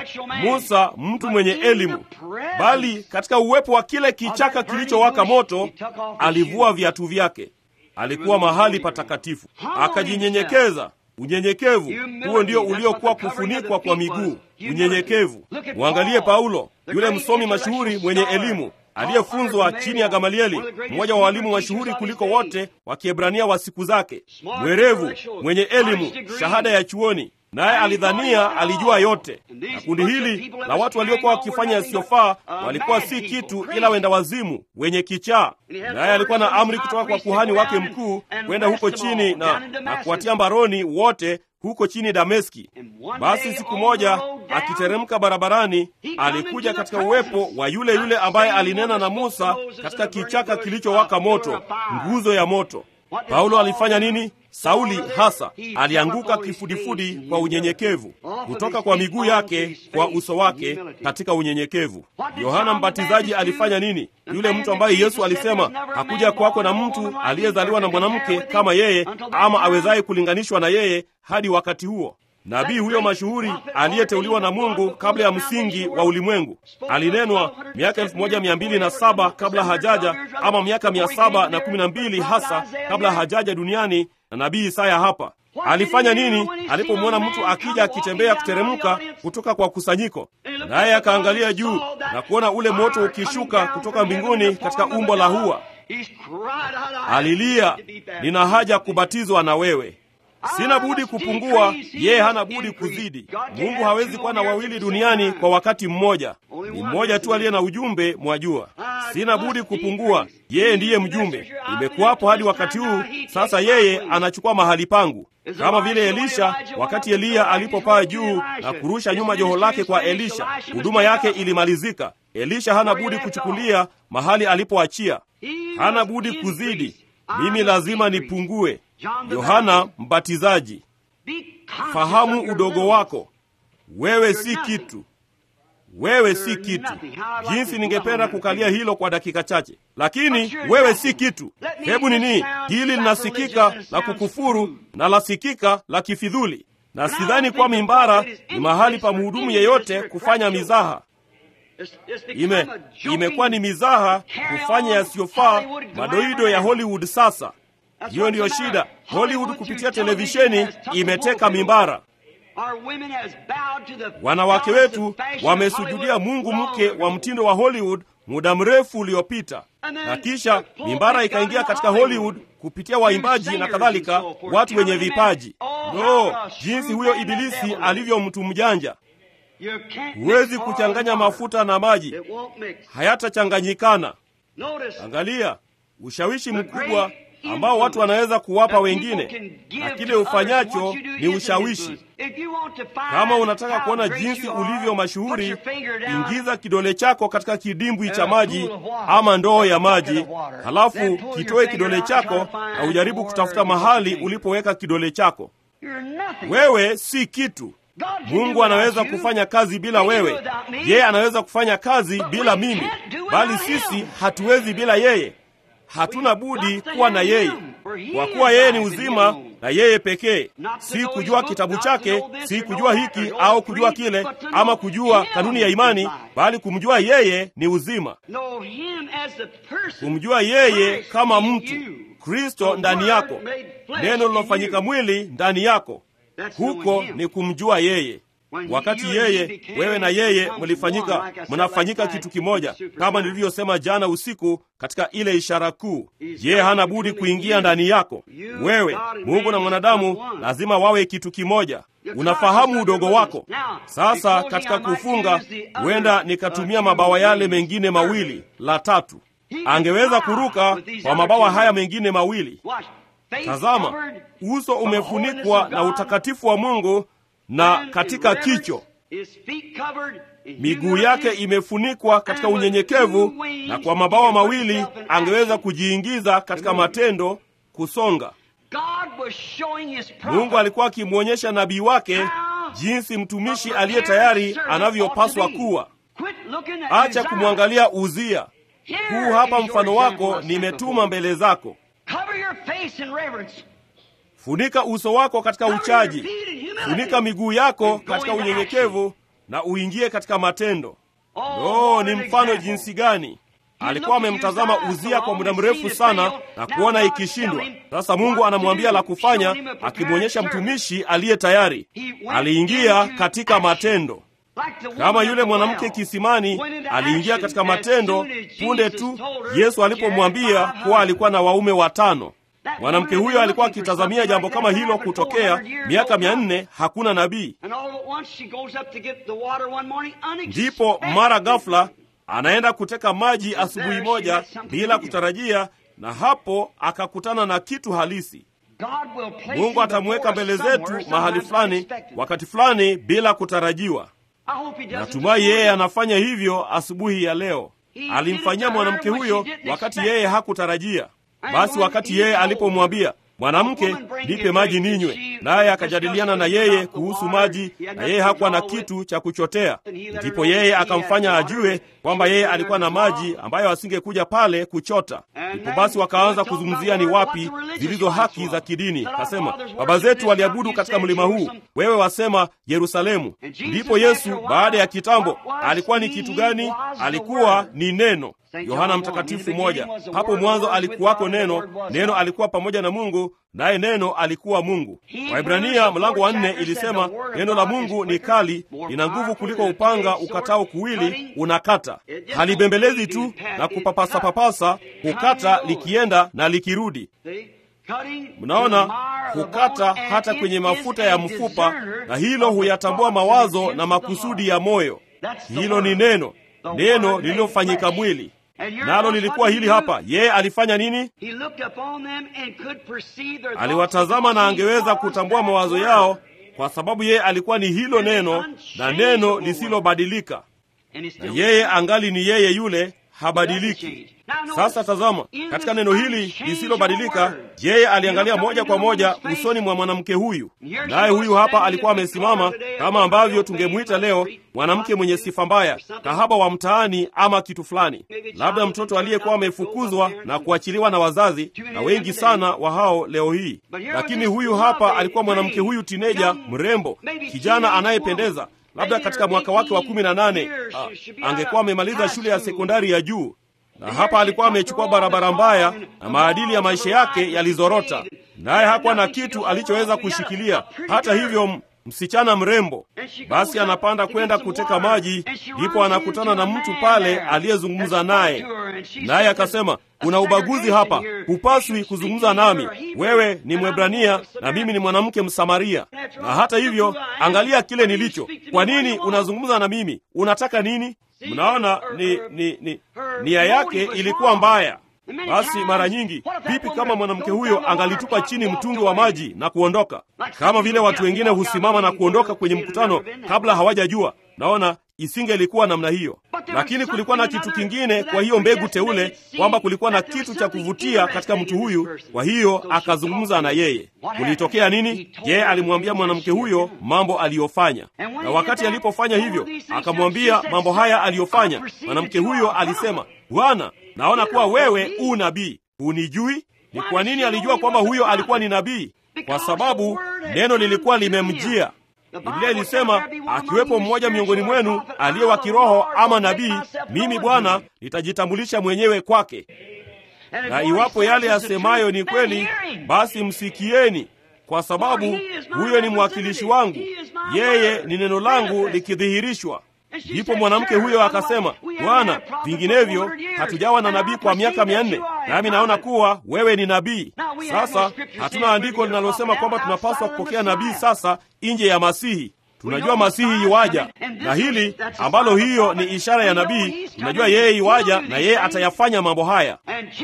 S1: Musa mtu mwenye elimu, bali katika uwepo wa kile kichaka kilichowaka moto alivua viatu vyake. Alikuwa mahali patakatifu, akajinyenyekeza. Unyenyekevu huo ndio uliokuwa kufunikwa kwa miguu. Unyenyekevu. Muangalie Paulo, yule msomi mashuhuri mwenye elimu aliyefunzwa chini ya Gamalieli, mmoja wa walimu mashuhuri kuliko wote wa Kiebrania wa siku zake. Mwerevu, mwenye elimu, shahada ya chuoni, naye alidhania alijua yote. Na kundi hili la watu waliokuwa wakifanya yasiyofaa walikuwa si kitu ila wenda wazimu wenye kichaa. Naye alikuwa na amri kutoka kwa kuhani wake mkuu kwenda huko chini na, na kuwatia mbaroni wote huko chini Dameski. Basi siku moja akiteremka barabarani, alikuja katika uwepo wa yule yule ambaye alinena na Musa katika kichaka kilichowaka moto, nguzo ya moto. Paulo alifanya nini? Sauli hasa alianguka kifudifudi kwa unyenyekevu, kutoka kwa miguu yake kwa uso wake katika unyenyekevu. Yohana Mbatizaji alifanya nini? Yule mtu ambaye Yesu alisema hakuja kwako na mtu aliyezaliwa na mwanamke kama yeye, ama awezaye kulinganishwa na yeye hadi wakati huo. Nabii huyo mashuhuri aliyeteuliwa na Mungu kabla ya msingi wa ulimwengu alinenwa miaka elfu moja mia mbili na saba kabla hajaja, ama miaka mia saba na kumi na mbili hasa kabla hajaja duniani. Na nabii Isaya hapa alifanya nini alipomwona mtu akija akitembea kuteremka kutoka kwa kusanyiko? Naye akaangalia juu na kuona ule moto ukishuka kutoka mbinguni katika umbo la hua. Alilia, nina haja kubatizwa na wewe. Sina budi kupungua, yeye hana budi kuzidi. Mungu hawezi kuwa na wawili duniani kwa wakati mmoja. Ni mmoja tu aliye na ujumbe, mwajua. Sina budi kupungua, yeye ndiye mjumbe. Nimekuwapo hadi wakati huu, sasa yeye anachukua mahali pangu. Kama vile Elisha, wakati Eliya alipopaa juu na kurusha nyuma joho lake kwa Elisha, huduma yake ilimalizika. Elisha hana budi kuchukulia mahali alipoachia. Hana budi kuzidi. Mimi lazima nipungue. Yohana Mbatizaji. Fahamu udogo wako. Wewe si kitu. Wewe si kitu. Jinsi ningependa kukalia hilo kwa dakika chache. Lakini wewe si kitu. Hebu nini? Hili linasikika la kukufuru na lasikika la kifidhuli. Na sidhani kwa mimbara ni mahali pa mhudumu yeyote kufanya mizaha. Ime imekuwa ni mizaha kufanya yasiyofaa, madoido ya Hollywood sasa. Hiyo ndiyo shida. Hollywood kupitia televisheni imeteka mimbara. Wanawake wetu wamesujudia mungu mke wa mtindo wa Hollywood muda mrefu uliopita, na kisha mimbara ikaingia katika Hollywood kupitia waimbaji na kadhalika, watu wenye vipaji. No, jinsi huyo ibilisi alivyo mtu mjanja. Huwezi kuchanganya mafuta na maji, hayatachanganyikana. Angalia ushawishi mkubwa ambao watu wanaweza kuwapa wengine, na kile ufanyacho ni ushawishi. Kama unataka kuona jinsi ulivyo mashuhuri, ingiza kidole chako katika kidimbwi cha maji ama ndoo ya maji, halafu kitoe kidole chako na ujaribu kutafuta mahali ulipoweka kidole chako. Wewe si kitu. Mungu anaweza kufanya kazi bila wewe. Yeye anaweza kufanya kazi bila mimi, bali sisi hatuwezi bila yeye. Hatuna budi kuwa na yeye, kwa kuwa yeye ni uzima na yeye pekee. Si kujua kitabu chake, si kujua hiki au kujua kile, ama kujua kanuni ya imani, bali kumjua yeye ni uzima. Kumjua yeye kama mtu, Kristo ndani yako, neno lilofanyika mwili ndani yako. Huko ni kumjua yeye. Wakati yeye, wewe na yeye mlifanyika, mnafanyika kitu kimoja, kama nilivyosema jana usiku katika ile ishara kuu. Yeye hana budi kuingia ndani yako. Wewe, Mungu na mwanadamu lazima wawe kitu kimoja. Unafahamu udogo wako. Sasa katika kufunga, huenda nikatumia mabawa yale mengine mawili, la tatu. Angeweza kuruka kwa mabawa haya mengine mawili. Tazama, uso umefunikwa na utakatifu wa Mungu, na katika kicho miguu yake imefunikwa katika unyenyekevu, na kwa mabawa mawili angeweza kujiingiza katika matendo, kusonga. Mungu alikuwa akimwonyesha nabii wake jinsi mtumishi aliye tayari anavyopaswa kuwa. Acha kumwangalia Uzia. Huu hapa mfano wako nimetuma mbele zako. Funika uso wako katika uchaji. Funika miguu yako katika unyenyekevu na uingie katika matendo. Oh, ni mfano jinsi gani! Alikuwa amemtazama Uzia kwa muda mrefu sana na kuona ikishindwa. Sasa Mungu anamwambia la kufanya, akimwonyesha mtumishi aliye tayari. Aliingia katika matendo. Kama yule mwanamke kisimani aliingia katika matendo punde tu Yesu alipomwambia kuwa alikuwa na waume watano. Mwanamke huyo alikuwa akitazamia jambo kama hilo kutokea miaka mia nne, hakuna nabii. Ndipo mara ghafla anaenda kuteka maji asubuhi moja bila kutarajia, na hapo akakutana na kitu halisi. Mungu atamweka mbele zetu mahali fulani, wakati fulani bila kutarajiwa. Natumai yeye anafanya hivyo asubuhi ya leo. Alimfanyia mwanamke huyo wakati yeye hakutarajia. Basi wakati yeye alipomwambia, mwanamke, nipe maji ninywe, naye akajadiliana na yeye kuhusu maji, na yeye hakuwa na kitu cha kuchotea, ndipo yeye akamfanya ajue kwamba yeye alikuwa na maji ambayo asingekuja pale kuchota. Ndipo basi wakaanza kuzungumzia ni wapi zilizo haki za kidini. Kasema, baba zetu waliabudu katika mlima huu, wewe wasema Yerusalemu. Ndipo Yesu baada ya kitambo, alikuwa ni kitu gani? Alikuwa ni neno. Yohana Mtakatifu moja, hapo mwanzo alikuwako neno, neno alikuwa pamoja na Mungu, naye neno alikuwa Mungu. Waibrania mlango wa nne ilisema neno la Mungu ni kali, lina nguvu kuliko upanga ukatao kuwili, unakata. Halibembelezi tu na kupapasa papasa, hukata likienda na likirudi. Mnaona, hukata hata kwenye mafuta ya mfupa, na hilo huyatambua mawazo na makusudi ya moyo. Hilo ni neno, neno lililofanyika mwili. Nalo lilikuwa hili hapa. Yeye alifanya nini? Aliwatazama na angeweza kutambua mawazo yao, kwa sababu yeye alikuwa ni hilo neno, na neno lisilobadilika. Na yeye angali ni yeye yule, habadiliki. Sasa tazama, katika neno hili lisilobadilika, yeye aliangalia moja kwa moja usoni mwa mwanamke huyu. Naye huyu hapa alikuwa amesimama kama ambavyo tungemwita leo mwanamke mwenye sifa mbaya, kahaba wa mtaani ama kitu fulani, labda mtoto aliyekuwa amefukuzwa na kuachiliwa na wazazi, na wengi sana wa hao leo hii. Lakini huyu hapa alikuwa mwanamke huyu tineja, mrembo, kijana anayependeza, labda katika mwaka wake wa kumi na nane. Angekuwa amemaliza shule ya sekondari ya juu, na hapa alikuwa amechukua barabara mbaya, na maadili ya maisha yake yalizorota, naye hakuwa na kitu alichoweza kushikilia. Hata hivyo, msichana mrembo, basi anapanda kwenda kuteka maji, ndipo anakutana na mtu pale aliyezungumza naye, naye akasema, kuna ubaguzi hapa, hupaswi kuzungumza nami, wewe ni Mwebrania na mimi ni mwanamke Msamaria. Na hata hivyo, angalia kile nilicho. Kwa nini unazungumza na mimi? Unataka nini? Mnaona, ni ni ni nia yake ilikuwa mbaya. Basi mara nyingi, vipi kama mwanamke huyo angalitupa chini mtungi wa maji na kuondoka, kama vile watu wengine husimama na kuondoka kwenye mkutano kabla hawajajua? Naona isingelikuwa namna hiyo. Lakini kulikuwa na kitu kingine kwa hiyo mbegu teule, kwamba kulikuwa na kitu cha kuvutia katika mtu huyu. Kwa hiyo akazungumza na yeye. Kulitokea nini? Yeye alimwambia mwanamke huyo mambo aliyofanya, na wakati alipofanya hivyo akamwambia mambo haya aliyofanya, mwanamke huyo alisema, Bwana, naona kuwa wewe u nabii. Unijui? Ni kwa nini alijua kwamba huyo alikuwa ni nabii? Kwa sababu neno lilikuwa limemjia. Biblia ilisema, akiwepo mmoja miongoni mwenu aliye wa kiroho ama nabii, mimi Bwana nitajitambulisha mwenyewe kwake. Na iwapo yale yasemayo ni kweli, basi msikieni, kwa sababu huyo ni mwakilishi wangu, yeye ni neno langu likidhihirishwa. Ndipo mwanamke huyo akasema, Bwana, vinginevyo hatujawa na nabii kwa miaka mia nne, nami naona kuwa wewe ni nabii. Sasa hatuna andiko linalosema kwamba tunapaswa kupokea nabii sasa nje ya Masihi. Tunajua Masihi iwaja, na hili ambalo hiyo ni ishara ya nabii, tunajua yeye iwaja na yeye atayafanya mambo haya.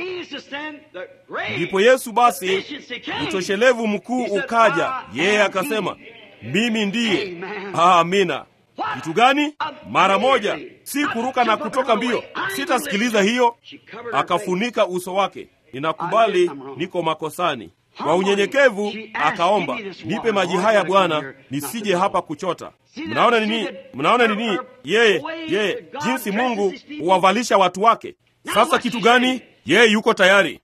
S1: Ndipo Yesu basi, utoshelevu mkuu ukaja. Yeye akasema, mimi ndiye. Amina. Kitu gani? Mara moja, si kuruka na kutoka mbio. Sitasikiliza hiyo. Akafunika uso wake. Ninakubali niko makosani. Kwa unyenyekevu akaomba, nipe maji haya Bwana, nisije hapa kuchota. Mnaona nini? Mnaona nini? Yeye, yeye, jinsi Mungu huwavalisha watu wake. Sasa kitu gani? Yeye yuko tayari.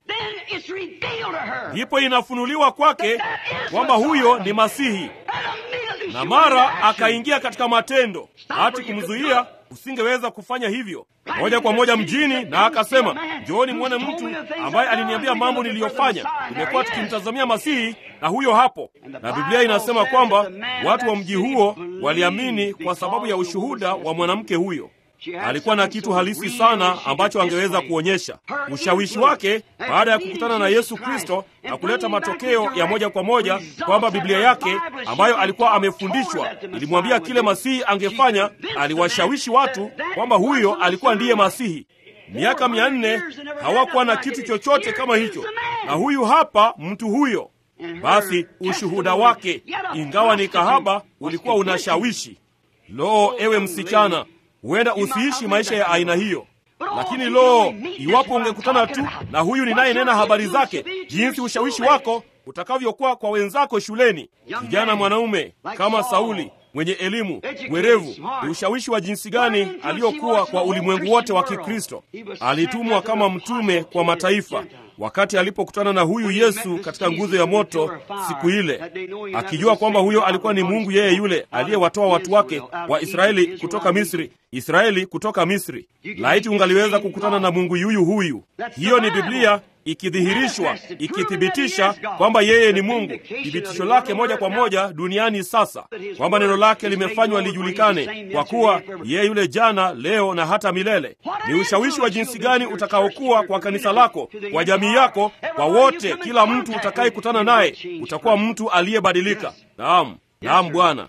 S1: Ndipo inafunuliwa kwake kwamba huyo ni Masihi. Na mara akaingia katika matendo. Hati kumzuia, usingeweza kufanya hivyo. Moja kwa moja mjini, na akasema, njooni muone mtu ambaye aliniambia mambo niliyofanya. Tumekuwa tukimtazamia Masihi, na huyo hapo. Na Biblia inasema kwamba watu wa mji huo waliamini kwa sababu ya ushuhuda wa mwanamke huyo. Alikuwa na kitu halisi sana ambacho angeweza kuonyesha. Ushawishi wake baada ya kukutana na Yesu Kristo na kuleta matokeo ya moja kwa moja, kwamba Biblia yake ambayo alikuwa amefundishwa ilimwambia kile Masihi angefanya. Aliwashawishi watu kwamba huyo alikuwa ndiye Masihi. Miaka mia nne hawakuwa na kitu chochote kama hicho, na huyu hapa mtu huyo. Basi ushuhuda wake, ingawa ni kahaba, ulikuwa unashawishi. Lo, ewe msichana, huenda usiishi maisha ya aina hiyo, lakini lo, iwapo ungekutana tu na huyu ninayenena habari zake, jinsi ushawishi wako utakavyokuwa kwa wenzako shuleni. Kijana mwanaume kama Sauli, mwenye elimu, mwerevu, ni ushawishi wa jinsi gani aliokuwa kwa ulimwengu wote wa Kikristo. Alitumwa kama mtume kwa mataifa. Wakati alipokutana na huyu Yesu katika nguzo ya moto siku ile, akijua kwamba huyo alikuwa ni Mungu, yeye yule aliyewatoa watu wake wa Israeli kutoka Misri, Israeli kutoka Misri. Laiti ungaliweza kukutana na Mungu yuyu huyu. Hiyo ni Biblia, ikidhihirishwa, ikithibitisha kwamba yeye ni Mungu. Thibitisho lake moja kwa moja duniani sasa, kwamba neno lake limefanywa lijulikane, kwa kuwa yeye yule jana, leo na hata milele. Ni ushawishi wa jinsi gani utakaokuwa kwa kanisa lako, kwa jamii yako, kwa wote, kila mtu utakayekutana naye utakuwa mtu aliyebadilika. Naam, naam Bwana.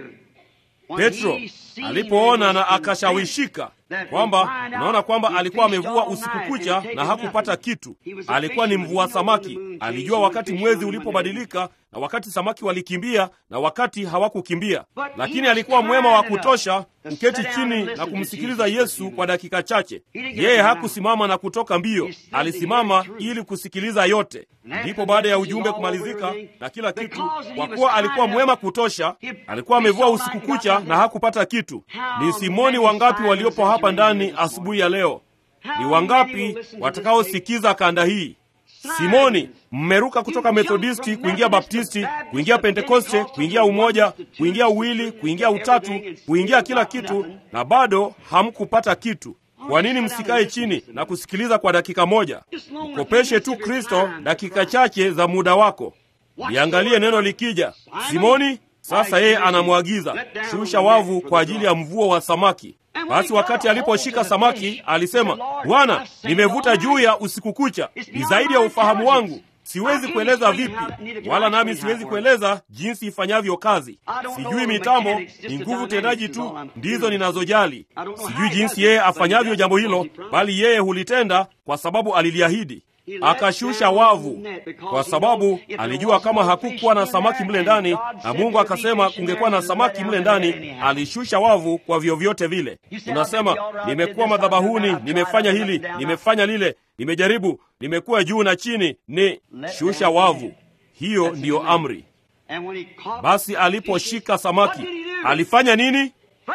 S1: Petro alipoona na akashawishika kwamba, unaona kwamba alikuwa amevua usiku kucha na hakupata kitu. Alikuwa ni mvua samaki. Alijua wakati mwezi ulipobadilika na wakati samaki walikimbia na wakati hawakukimbia. Lakini alikuwa mwema wa kutosha kuketi chini na kumsikiliza Yesu kwa dakika chache. Yeye hakusimama na kutoka mbio. Alisimama ili kusikiliza yote. Ndipo baada ya ujumbe kumalizika na kila kitu, kwa kuwa alikuwa mwema kutosha, alikuwa amevua usiku kucha na hakupata kitu. Ni Simoni wangapi waliopo hapa ndani asubuhi ya leo? Ni wangapi watakaosikiza kanda hii? Simoni, mmeruka kutoka Methodisti kuingia Baptisti, kuingia Pentekoste, kuingia umoja, kuingia uwili, kuingia utatu, kuingia kila kitu, na bado hamkupata kitu. Kwa nini msikae chini na kusikiliza kwa dakika moja? Mkopeshe tu Kristo dakika chache za muda wako. Liangalie neno likija. Simoni, sasa yeye anamwagiza, shusha wavu kwa ajili ya mvuo wa samaki. Basi wakati aliposhika samaki, alisema, Bwana, nimevuta juu ya usiku kucha. Ni zaidi ya ufahamu wangu. Siwezi kueleza vipi, wala nami siwezi kueleza jinsi ifanyavyo kazi. Sijui mitambo, ni nguvu tendaji tu ndizo ninazojali. Sijui jinsi yeye afanyavyo jambo hilo, bali yeye hulitenda kwa sababu aliliahidi. Akashusha wavu kwa sababu alijua kama hakukuwa na samaki mle ndani, na Mungu akasema kungekuwa na samaki mle ndani. Alishusha wavu kwa vyovyote vile. Unasema, nimekuwa madhabahuni, nimefanya hili, nimefanya lile, nimejaribu, nimekuwa juu na chini. Ni shusha wavu. Hiyo ndiyo amri. Basi aliposhika samaki, alifanya nini?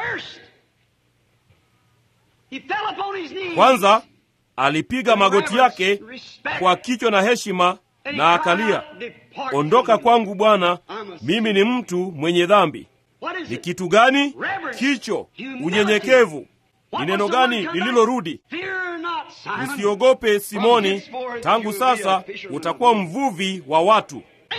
S1: Kwanza alipiga magoti yake kwa kichwa na heshima na akalia, ondoka kwangu Bwana, mimi ni mtu mwenye dhambi. Ni kitu gani? Kicho, unyenyekevu. Ni neno gani lililorudi? Usiogope Simoni, tangu sasa utakuwa mvuvi wa watu.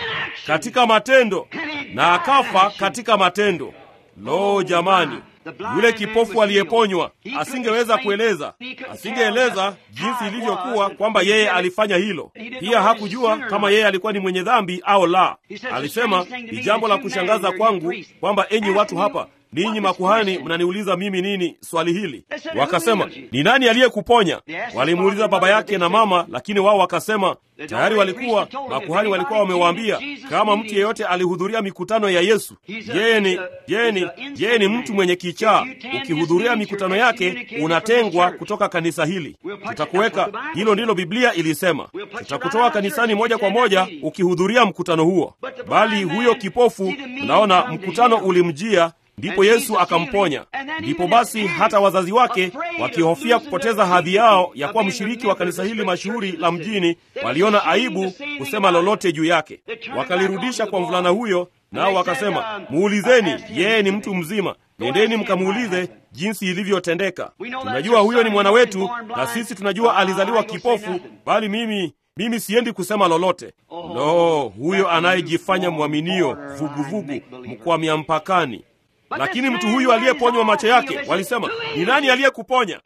S1: Katika matendo, na akafa katika matendo. Lo jamani, yule kipofu aliyeponywa asingeweza kueleza, asingeeleza jinsi ilivyokuwa kwamba yeye alifanya hilo. Pia hakujua kama yeye alikuwa ni mwenye dhambi au la. Alisema, ni jambo la kushangaza kwangu kwamba enyi watu hapa, ninyi makuhani, mnaniuliza mimi nini swali hili. Wakasema, ni nani aliyekuponya? Walimuuliza baba yake na mama, lakini wao wakasema, tayari walikuwa makuhani walikuwa wamewaambia kama mtu yeyote alihudhuria mikutano ya Yesu, yeye ni yeye ni yeye ni mtu mwenye kichaa. Ukihudhuria mikutano yake unatengwa kutoka kanisa hili. Tutakuweka, hilo ndilo Biblia ilisema. Tutakutoa kanisani moja kwa moja ukihudhuria mkutano huo. Bali huyo kipofu, unaona, mkutano ulimjia, ndipo Yesu akamponya. Ndipo basi hata wazazi wake, wakihofia kupoteza hadhi yao ya kuwa mshiriki wa kanisa hili mashuhuri la mjini, waliona aibu kusema lolote juu yake. Wakalirudisha kwa mvulana huyo, nao wakasema, muulizeni, yeye ni mtu mzima. Nendeni mkamuulize jinsi ilivyotendeka. Tunajua huyo ni mwana wetu, na sisi tunajua alizaliwa kipofu, bali mimi mimi siendi kusema lolote. Lo, huyo anayejifanya mwaminio, vuguvugu, mkwamia mpakani. Lakini mtu huyu aliyeponywa macho yake, walisema, ni nani aliyekuponya?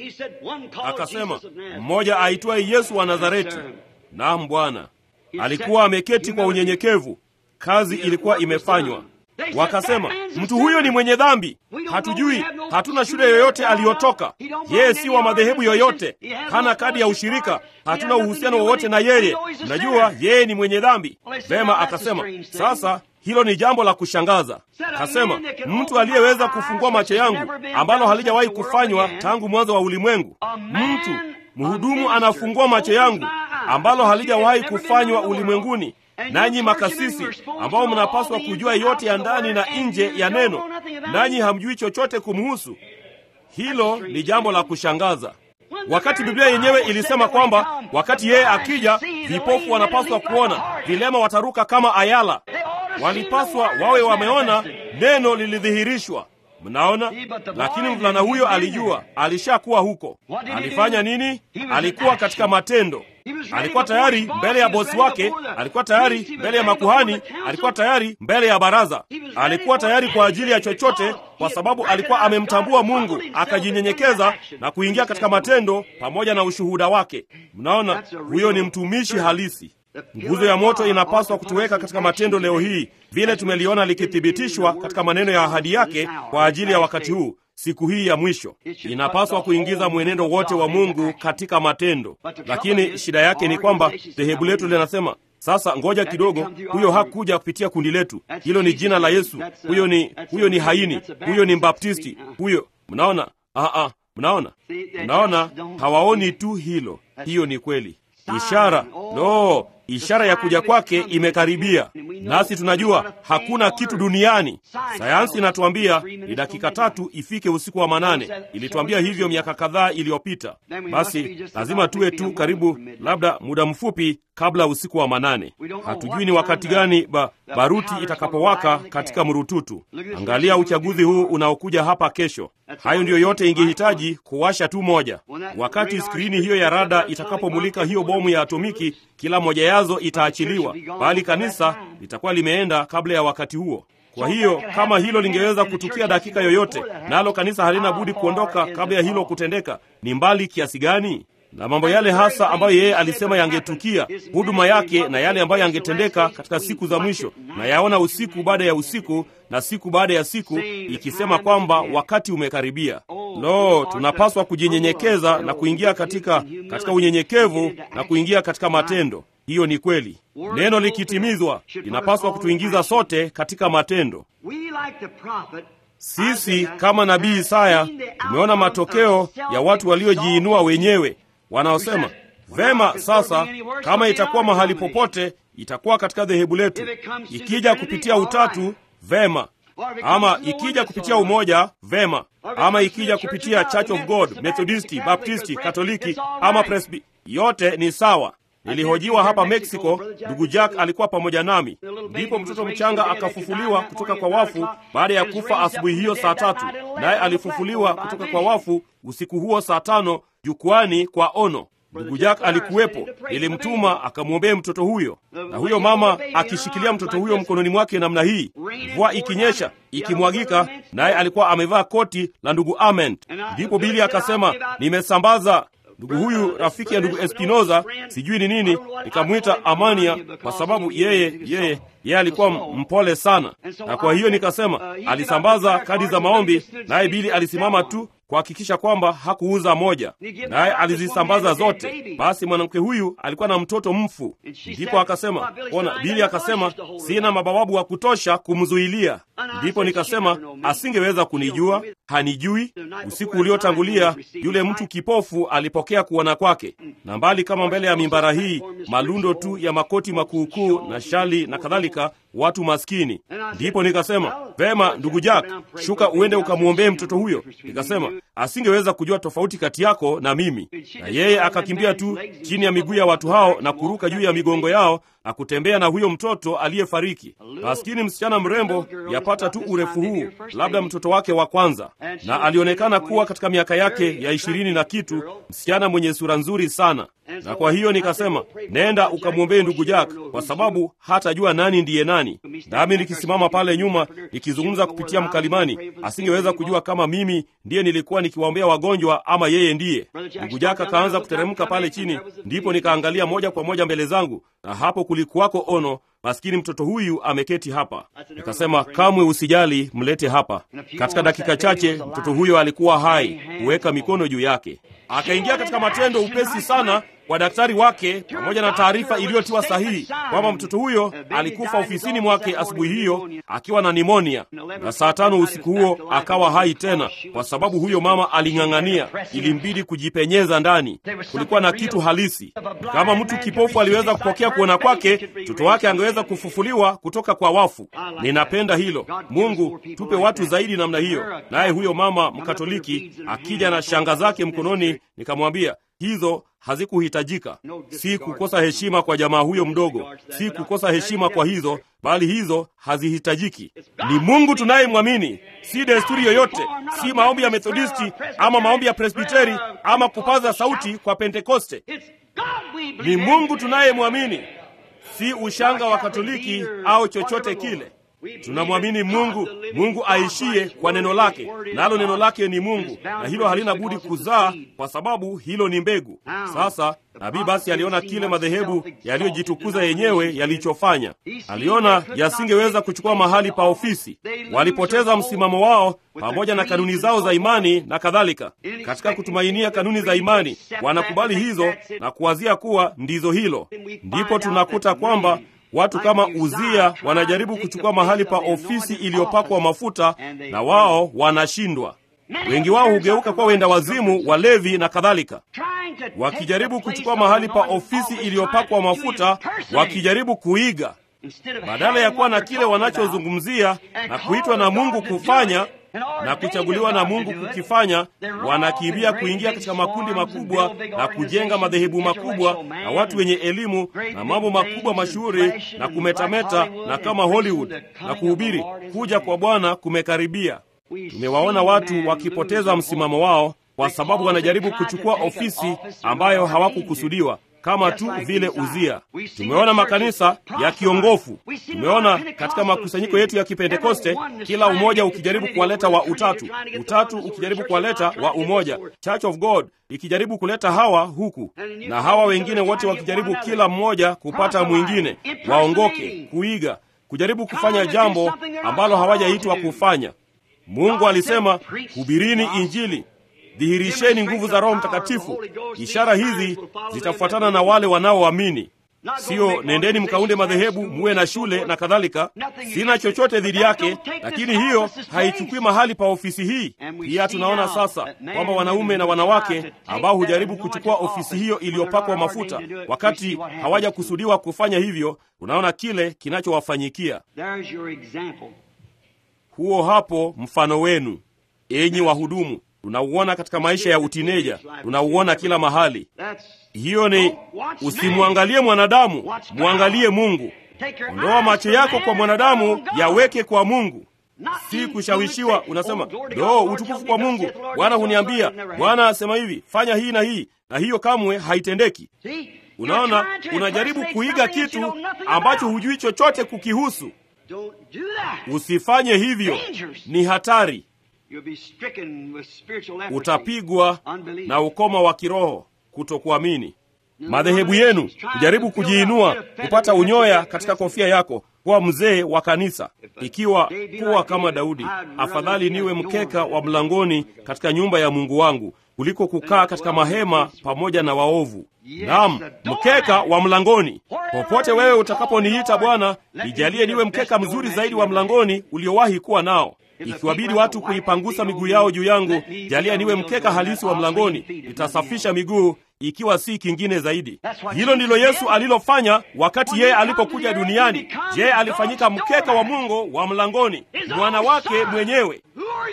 S1: Akasema, mmoja aitwaye Yesu wa Nazareti. Naam Bwana. Alikuwa ameketi kwa unyenyekevu. Kazi ilikuwa imefanywa. Wakasema, mtu huyo ni mwenye dhambi. Hatujui, hatuna shule yoyote aliyotoka. Yeye si wa madhehebu yoyote. Hana kadi ya ushirika. Hatuna uhusiano wowote na yeye. Najua yeye ni mwenye dhambi. Vema, akasema, sasa hilo ni jambo la kushangaza. Kasema, mtu aliyeweza kufungua macho yangu, ambalo halijawahi kufanywa tangu mwanzo wa ulimwengu. Mtu mhudumu anafungua macho yangu, ambalo halijawahi kufanywa ulimwenguni. Nanyi makasisi, ambao mnapaswa kujua yote ya ndani na nje ya neno, nanyi hamjui chochote kumhusu. Hilo ni jambo la kushangaza. Wakati Biblia yenyewe ilisema kwamba wakati yeye akija, vipofu wanapaswa kuona, vilema wataruka kama ayala. Walipaswa wawe wameona neno lilidhihirishwa. Mnaona? Lakini mvulana huyo alijua, alishakuwa huko. Alifanya nini? Alikuwa katika matendo. Alikuwa tayari mbele ya bosi wake, alikuwa tayari mbele ya makuhani, alikuwa tayari mbele ya baraza. Alikuwa tayari kwa ajili ya chochote, kwa sababu alikuwa amemtambua Mungu, akajinyenyekeza na kuingia katika matendo pamoja na ushuhuda wake. Mnaona, huyo ni mtumishi halisi. Nguzo ya moto inapaswa kutuweka katika matendo leo hii, vile tumeliona likithibitishwa katika maneno ya ahadi yake kwa ajili ya wakati huu, siku hii ya mwisho. Inapaswa kuingiza mwenendo wote wa Mungu katika matendo. Lakini shida yake ni kwamba dhehebu letu linasema, sasa ngoja kidogo, huyo hakuja kupitia kundi letu, hilo ni jina la Yesu, huyo ni huyo ni haini, huyo ni mbaptisti, huyo. Mnaona? Ah ah, mnaona? Mnaona, hawaoni tu hilo. Hiyo ni kweli. Ishara, no, ishara ya kuja kwake imekaribia. Nasi tunajua hakuna kitu duniani. Sayansi inatuambia ni dakika tatu ifike usiku wa manane. Ilituambia hivyo miaka kadhaa iliyopita. Basi lazima tuwe tu karibu, labda muda mfupi kabla usiku wa manane. Hatujui ni wakati gani ba, baruti itakapowaka katika mrututu. Angalia uchaguzi huu unaokuja hapa kesho. Hayo ndiyo yote ingehitaji kuwasha tu moja. Wakati skrini hiyo ya rada itakapomulika hiyo bomu ya atomiki, kila moja yazo itaachiliwa, bali kanisa litakuwa limeenda kabla ya wakati huo. Kwa hiyo kama hilo lingeweza kutukia dakika yoyote, nalo kanisa halina budi kuondoka kabla ya hilo kutendeka, ni mbali kiasi gani? Na mambo yale hasa ambayo yeye alisema yangetukia, huduma yake na yale ambayo yangetendeka katika siku za mwisho, na yaona usiku baada ya usiku na siku baada ya siku, ikisema kwamba wakati umekaribia. Lo, tunapaswa kujinyenyekeza na kuingia katika katika unyenyekevu na kuingia katika matendo. Hiyo ni kweli. Neno likitimizwa linapaswa kutuingiza sote katika matendo. Sisi kama nabii Isaya tumeona matokeo ya watu waliojiinua wenyewe, wanaosema, vema, sasa kama itakuwa mahali popote, itakuwa katika dhehebu letu. Ikija kupitia utatu, vema. Ama ikija kupitia umoja, vema. Ama ikija kupitia Church of God, Methodisti, Baptisti, Katoliki ama Presby, yote ni sawa. Nilihojiwa hapa Mexico, ndugu Jack alikuwa pamoja nami. Ndipo mtoto mchanga akafufuliwa kutoka kwa wafu baada ya kufa asubuhi hiyo saa tatu, naye alifufuliwa kutoka kwa wafu usiku huo saa tano jukwani kwa ono. Ndugu Jack alikuwepo. Nilimtuma akamwombee mtoto huyo, na huyo mama akishikilia mtoto huyo mkononi mwake namna hii, mvua ikinyesha, ikimwagika, naye alikuwa amevaa koti la ndugu Ament. Ndipo Bili akasema, nimesambaza ndugu huyu rafiki ya ndugu Espinoza, sijui ni nini, nikamwita Amania kwa sababu yeye yeye yeye alikuwa mpole sana. Na kwa hiyo nikasema, alisambaza kadi za maombi, naye Bili alisimama tu kuhakikisha kwamba hakuuza moja, naye alizisambaza zote. Basi mwanamke huyu alikuwa na mtoto mfu. Ndipo akasema, ona, Bili akasema, sina mabawabu wa kutosha kumzuilia. Ndipo nikasema, asingeweza kunijua, hanijui. Usiku uliotangulia yule mtu kipofu alipokea kuona kwake, na mbali kama mbele ya mimbara hii, malundo tu ya makoti makuukuu na shali na kadhalika, watu maskini. Ndipo nikasema, vema ndugu Jack, shuka uende ukamwombee mtoto huyo. Nikasema, asingeweza kujua tofauti kati yako na mimi. Na yeye akakimbia tu chini ya miguu ya watu hao na kuruka juu ya migongo yao na kutembea na huyo mtoto aliyefariki. Maskini msichana mrembo, yapata tu urefu huu, labda mtoto wake wa kwanza, na alionekana kuwa katika miaka yake ya ishirini na kitu, msichana mwenye sura nzuri sana. Na kwa hiyo nikasema, nenda ukamwombee ndugu Jack, kwa sababu hatajua nani ndiye nani. Nami nikisimama pale nyuma nikizungumza kupitia mkalimani, asingeweza kujua kama mimi ndiye nilikuwa nikiwaombea wagonjwa ama yeye ndiye. Ndugu Jack akaanza kuteremka pale chini, ndipo nikaangalia moja kwa moja mbele zangu, na hapo kulikuwako ono. Maskini mtoto huyu ameketi hapa. Nikasema, kamwe usijali, mlete hapa. Katika dakika chache mtoto huyo alikuwa hai, kuweka mikono juu yake. Akaingia katika matendo upesi sana kwa daktari wake, pamoja na taarifa iliyotiwa sahihi kwamba mtoto huyo alikufa ofisini mwake asubuhi hiyo akiwa na nimonia, na saa tano usiku huo akawa hai tena, kwa sababu huyo mama aling'ang'ania. Ilimbidi kujipenyeza ndani. Kulikuwa na kitu halisi. Kama mtu kipofu aliweza kupokea kuona kwake, mtoto wake angeweza kufufuliwa kutoka kwa wafu. Ninapenda hilo. Mungu, tupe watu zaidi namna hiyo. Naye huyo mama Mkatoliki akija na shanga zake mkononi, nikamwambia, hizo hazikuhitajika. Si kukosa heshima kwa jamaa huyo mdogo, si kukosa heshima kwa hizo, bali hizo hazihitajiki. Ni Mungu tunayemwamini, si desturi yoyote, si maombi ya Methodisti ama maombi ya Presbiteri ama kupaza sauti kwa Pentekoste. Ni Mungu tunayemwamini, si ushanga wa Katoliki au chochote kile. Tunamwamini Mungu, Mungu aishie kwa neno lake, nalo neno lake ni Mungu, na hilo halina budi kuzaa kwa sababu hilo ni mbegu. Sasa nabii basi aliona kile madhehebu yaliyojitukuza yenyewe yalichofanya. Aliona yasingeweza kuchukua mahali pa ofisi. Walipoteza msimamo wao pamoja na kanuni zao za imani na kadhalika. Katika kutumainia kanuni za imani, wanakubali hizo na kuwazia kuwa ndizo hilo. Ndipo tunakuta kwamba watu kama Uzia wanajaribu kuchukua mahali pa ofisi iliyopakwa mafuta, na wao wanashindwa. Wengi wao hugeuka kwa wenda wazimu, walevi na kadhalika, wakijaribu kuchukua mahali pa ofisi iliyopakwa mafuta, wakijaribu kuiga badala ya kuwa na kile wanachozungumzia na kuitwa na Mungu kufanya na kuchaguliwa na Mungu kukifanya. Wanakimbia kuingia katika makundi makubwa na kujenga madhehebu makubwa na watu wenye elimu na mambo makubwa mashuhuri na kumetameta na kama Hollywood na kuhubiri kuja kwa Bwana kumekaribia. Tumewaona watu wakipoteza msimamo wao kwa sababu wanajaribu kuchukua ofisi ambayo hawakukusudiwa, kama tu vile Uzia. Tumeona makanisa ya kiongofu. Tumeona katika makusanyiko yetu ya Kipentekoste, kila umoja ukijaribu kuwaleta wa utatu, utatu ukijaribu kuwaleta wa umoja, Church of God ikijaribu kuleta hawa huku, na hawa wengine wote wakijaribu kila mmoja kupata mwingine, waongoke, kuiga, kujaribu kufanya jambo ambalo hawajaitwa kufanya. Mungu alisema, hubirini Injili, dhihirisheni nguvu za Roho Mtakatifu. Ishara hizi zitafuatana na wale wanaoamini. Sio nendeni mkaunde madhehebu, muwe na shule na kadhalika. Sina chochote dhidi yake, lakini hiyo haichukui mahali pa ofisi hii. Pia tunaona sasa kwamba wanaume na wanawake ambao hujaribu kuchukua ofisi hiyo iliyopakwa mafuta wakati hawajakusudiwa kufanya hivyo, unaona kile kinachowafanyikia. Huo hapo mfano wenu, enyi wahudumu. Tunauona katika maisha ya utineja, tunauona kila mahali. Hiyo ni usimwangalie mwanadamu, muangalie Mungu. Ondoa macho yako kwa mwanadamu, yaweke kwa Mungu. Si kushawishiwa, unasema, "Ndio utukufu kwa Mungu. Bwana huniambia, Bwana asema hivi, fanya hii na hii." Na hiyo kamwe haitendeki. Unaona, unajaribu kuiga kitu ambacho hujui chochote kukihusu. Usifanye hivyo, ni hatari. Utapigwa na ukoma wa kiroho, kutokuamini. Madhehebu yenu kujaribu kujiinua, kupata unyoya katika kofia yako, kuwa mzee wa kanisa. Ikiwa kuwa kama Daudi, afadhali niwe mkeka wa mlangoni katika nyumba ya Mungu wangu kuliko kukaa katika mahema pamoja na waovu. Naam, mkeka wa mlangoni. Popote wewe utakaponiita Bwana, nijalie niwe mkeka mzuri zaidi wa mlangoni uliowahi kuwa nao. Ikiwabidi watu kuipangusa miguu yao juu yangu, jalia niwe mkeka halisi wa mlangoni. Nitasafisha miguu, ikiwa si kingine zaidi. Hilo ndilo Yesu alilofanya wakati yeye alipokuja duniani. Je, alifanyika mkeka wa Mungu wa mlangoni, mwana wake mwenyewe.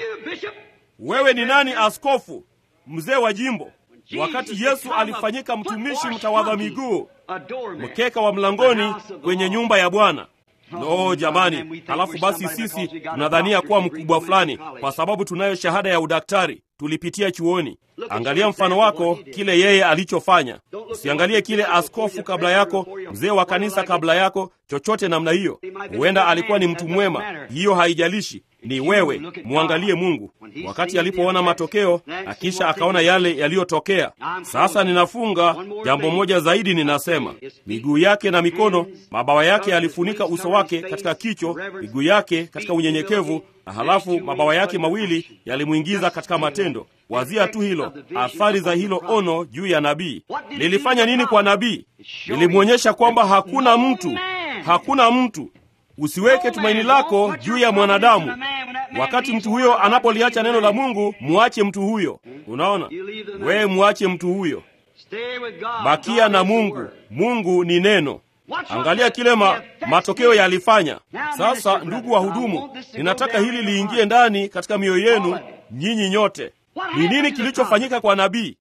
S1: Wewe ni nani, askofu, mzee wa jimbo? Wakati Yesu alifanyika mtumishi mtawadha miguu, mkeka wa mlangoni kwenye nyumba ya Bwana. No jamani, halafu basi sisi tunadhania kuwa mkubwa fulani kwa sababu tunayo shahada ya udaktari, tulipitia chuoni. Angalia mfano wako, kile yeye alichofanya. Usiangalie kile askofu kabla yako, mzee wa kanisa kabla yako, chochote namna hiyo. Huenda alikuwa ni mtu mwema, hiyo haijalishi. Ni wewe, muangalie Mungu. Wakati alipoona matokeo, akisha akaona yale yaliyotokea. Sasa ninafunga jambo moja zaidi, ninasema miguu yake na mikono, mabawa yake alifunika uso wake katika kicho, miguu yake katika unyenyekevu, na halafu mabawa yake mawili yalimuingiza katika matendo. Wazia tu hilo, athari za hilo ono juu ya nabii. Lilifanya nini kwa nabii? Lilimwonyesha kwamba hakuna mtu, hakuna mtu. Usiweke tumaini lako juu ya mwanadamu. Wakati mtu huyo anapoliacha neno la Mungu, muache mtu huyo. Unaona, wewe muache mtu huyo. Bakia na Mungu. Mungu ni neno. Angalia kile ma, matokeo yalifanya. Sasa ndugu wahudumu, ninataka hili liingie ndani katika mioyo yenu nyinyi nyote. Ni nini kilichofanyika kwa nabii?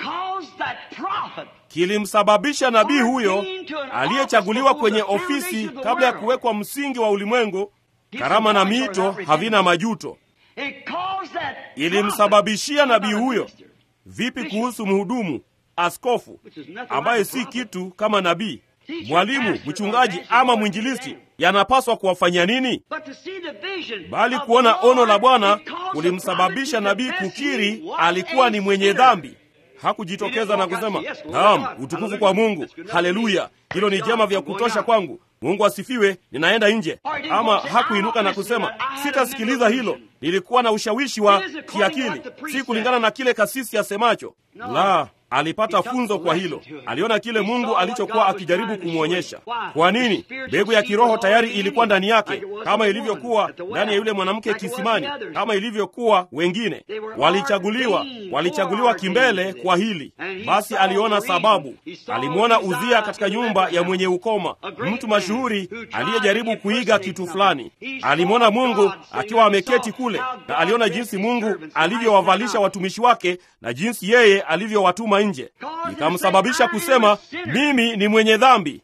S1: Kilimsababisha nabii huyo aliyechaguliwa kwenye ofisi kabla ya kuwekwa msingi wa ulimwengu. Karama na mito havina majuto. Ilimsababishia nabii huyo. Vipi kuhusu mhudumu? askofu, ambaye si kitu kama nabii, mwalimu, mchungaji ama mwinjilisti, yanapaswa kuwafanya nini? Bali kuona ono la Bwana kulimsababisha nabii kukiri alikuwa ni mwenye dhambi. Hakujitokeza na kusema, naam, utukufu kwa Mungu, haleluya, hilo ni jema vya kutosha kwangu, Mungu asifiwe, ninaenda nje. Ama hakuinuka na kusema, sitasikiliza hilo, nilikuwa na ushawishi wa kiakili, si kulingana na kile kasisi asemacho. La, alipata funzo kwa hilo. Aliona kile Mungu alichokuwa akijaribu kumwonyesha. Kwa nini? Mbegu ya kiroho tayari ilikuwa ndani yake, kama ilivyokuwa ndani ya yule mwanamke kisimani, kama ilivyokuwa wengine. Walichaguliwa, walichaguliwa kimbele kwa hili. Basi aliona sababu. Alimwona Uzia katika nyumba ya mwenye ukoma, mtu mashuhuri aliyejaribu kuiga kitu fulani. Alimwona Mungu akiwa ameketi kule, na aliona jinsi Mungu alivyowavalisha watumishi wake na jinsi yeye alivyowatuma nje. Ikamsababisha kusema, mimi ni mwenye dhambi.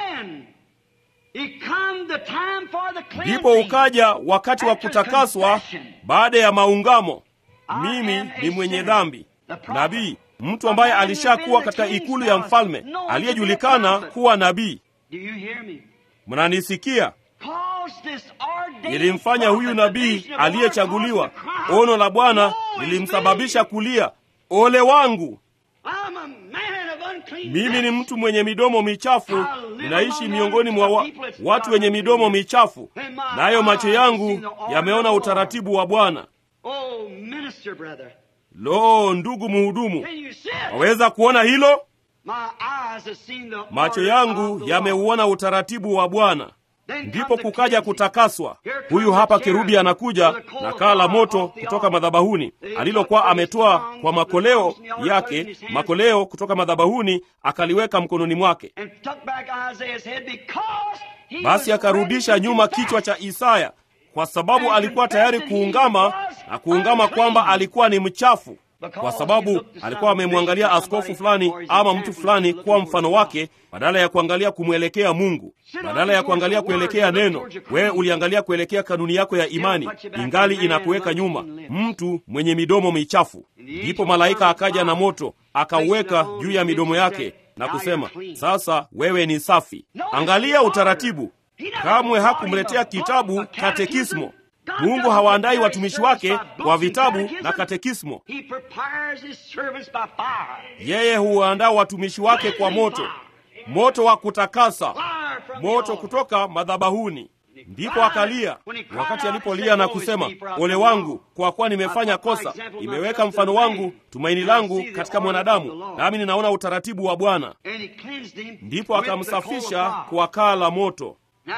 S1: Ndipo ukaja wakati wa kutakaswa baada ya maungamo. Mimi ni mwenye dhambi. Nabii, mtu ambaye alishakuwa katika ikulu ya mfalme, aliyejulikana kuwa nabii. Mnanisikia? Ilimfanya huyu nabii aliyechaguliwa, ono la Bwana lilimsababisha kulia, ole wangu, mimi ni mtu mwenye midomo michafu, ninaishi miongoni mwa wa, watu wenye midomo michafu, nayo macho yangu yameona utaratibu wa Bwana. Lo, ndugu mhudumu, waweza kuona hilo? Macho yangu yameuona utaratibu wa Bwana. Ndipo kukaja kutakaswa. Huyu hapa kerubi anakuja na kaa la moto kutoka madhabahuni alilokuwa ametoa kwa makoleo yake, makoleo kutoka madhabahuni, akaliweka mkononi mwake. Basi akarudisha nyuma kichwa cha Isaya, kwa sababu alikuwa tayari kuungama, na kuungama kwamba alikuwa ni mchafu, kwa sababu alikuwa amemwangalia askofu fulani ama mtu fulani kwa mfano wake, badala ya kuangalia kumwelekea Mungu, badala ya kuangalia kuelekea neno. Wewe uliangalia kuelekea kanuni yako ya imani, ingali inakuweka nyuma, mtu mwenye midomo michafu. Ndipo malaika akaja na moto, akauweka juu ya midomo yake na kusema, sasa wewe ni safi. Angalia utaratibu. Kamwe hakumletea kitabu katekismo. Mungu hawaandai watumishi wake kwa vitabu na katekismo. Yeye huandaa watumishi wake kwa moto, moto wa kutakasa, moto kutoka madhabahuni. Ndipo akalia. Wakati alipolia na kusema, ole wangu, kwa kuwa nimefanya kosa, nimeweka mfano wangu, tumaini langu katika mwanadamu, nami ninaona utaratibu wa Bwana. Ndipo akamsafisha kwa kaa la moto.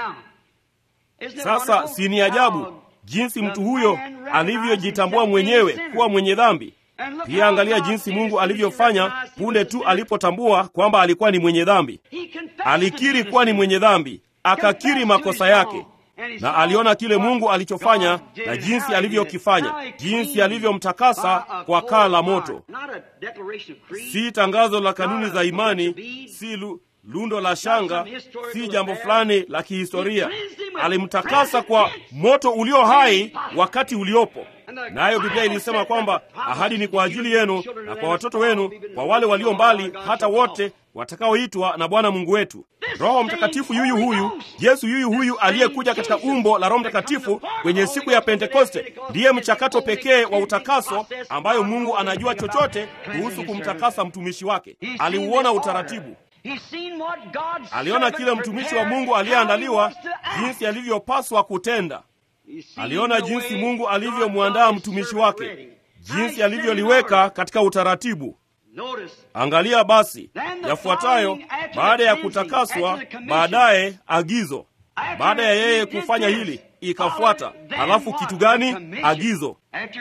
S1: Sasa si ni ajabu jinsi mtu huyo alivyojitambua mwenyewe kuwa mwenye dhambi? Pia angalia jinsi Mungu alivyofanya punde tu alipotambua kwamba alikuwa ni mwenye dhambi. Alikiri kuwa ni mwenye dhambi, akakiri makosa yake, na aliona kile Mungu alichofanya na jinsi alivyokifanya, jinsi alivyomtakasa kwa kaa la moto. Si tangazo la kanuni za imani, si lu lundo la shanga, si jambo fulani la kihistoria. Alimtakasa kwa moto ulio hai wakati uliopo. Nayo Biblia ilisema kwamba ahadi ni kwa ajili yenu na kwa watoto wenu, kwa wale walio mbali, hata wote watakaoitwa na Bwana Mungu wetu. Roho Mtakatifu yuyu huyu, Yesu yuyu huyu aliyekuja katika umbo la Roho Mtakatifu kwenye siku ya Pentekoste, ndiye mchakato pekee wa utakaso ambayo Mungu anajua chochote kuhusu kumtakasa mtumishi wake. Aliuona utaratibu. Aliona kile mtumishi wa Mungu aliyeandaliwa, jinsi alivyopaswa kutenda. Aliona jinsi Mungu alivyomwandaa mtumishi wake, jinsi alivyoliweka katika utaratibu. Angalia basi yafuatayo baada ya kutakaswa, baadaye agizo. Baada ya yeye kufanya hili, ikafuata halafu kitu gani? Agizo.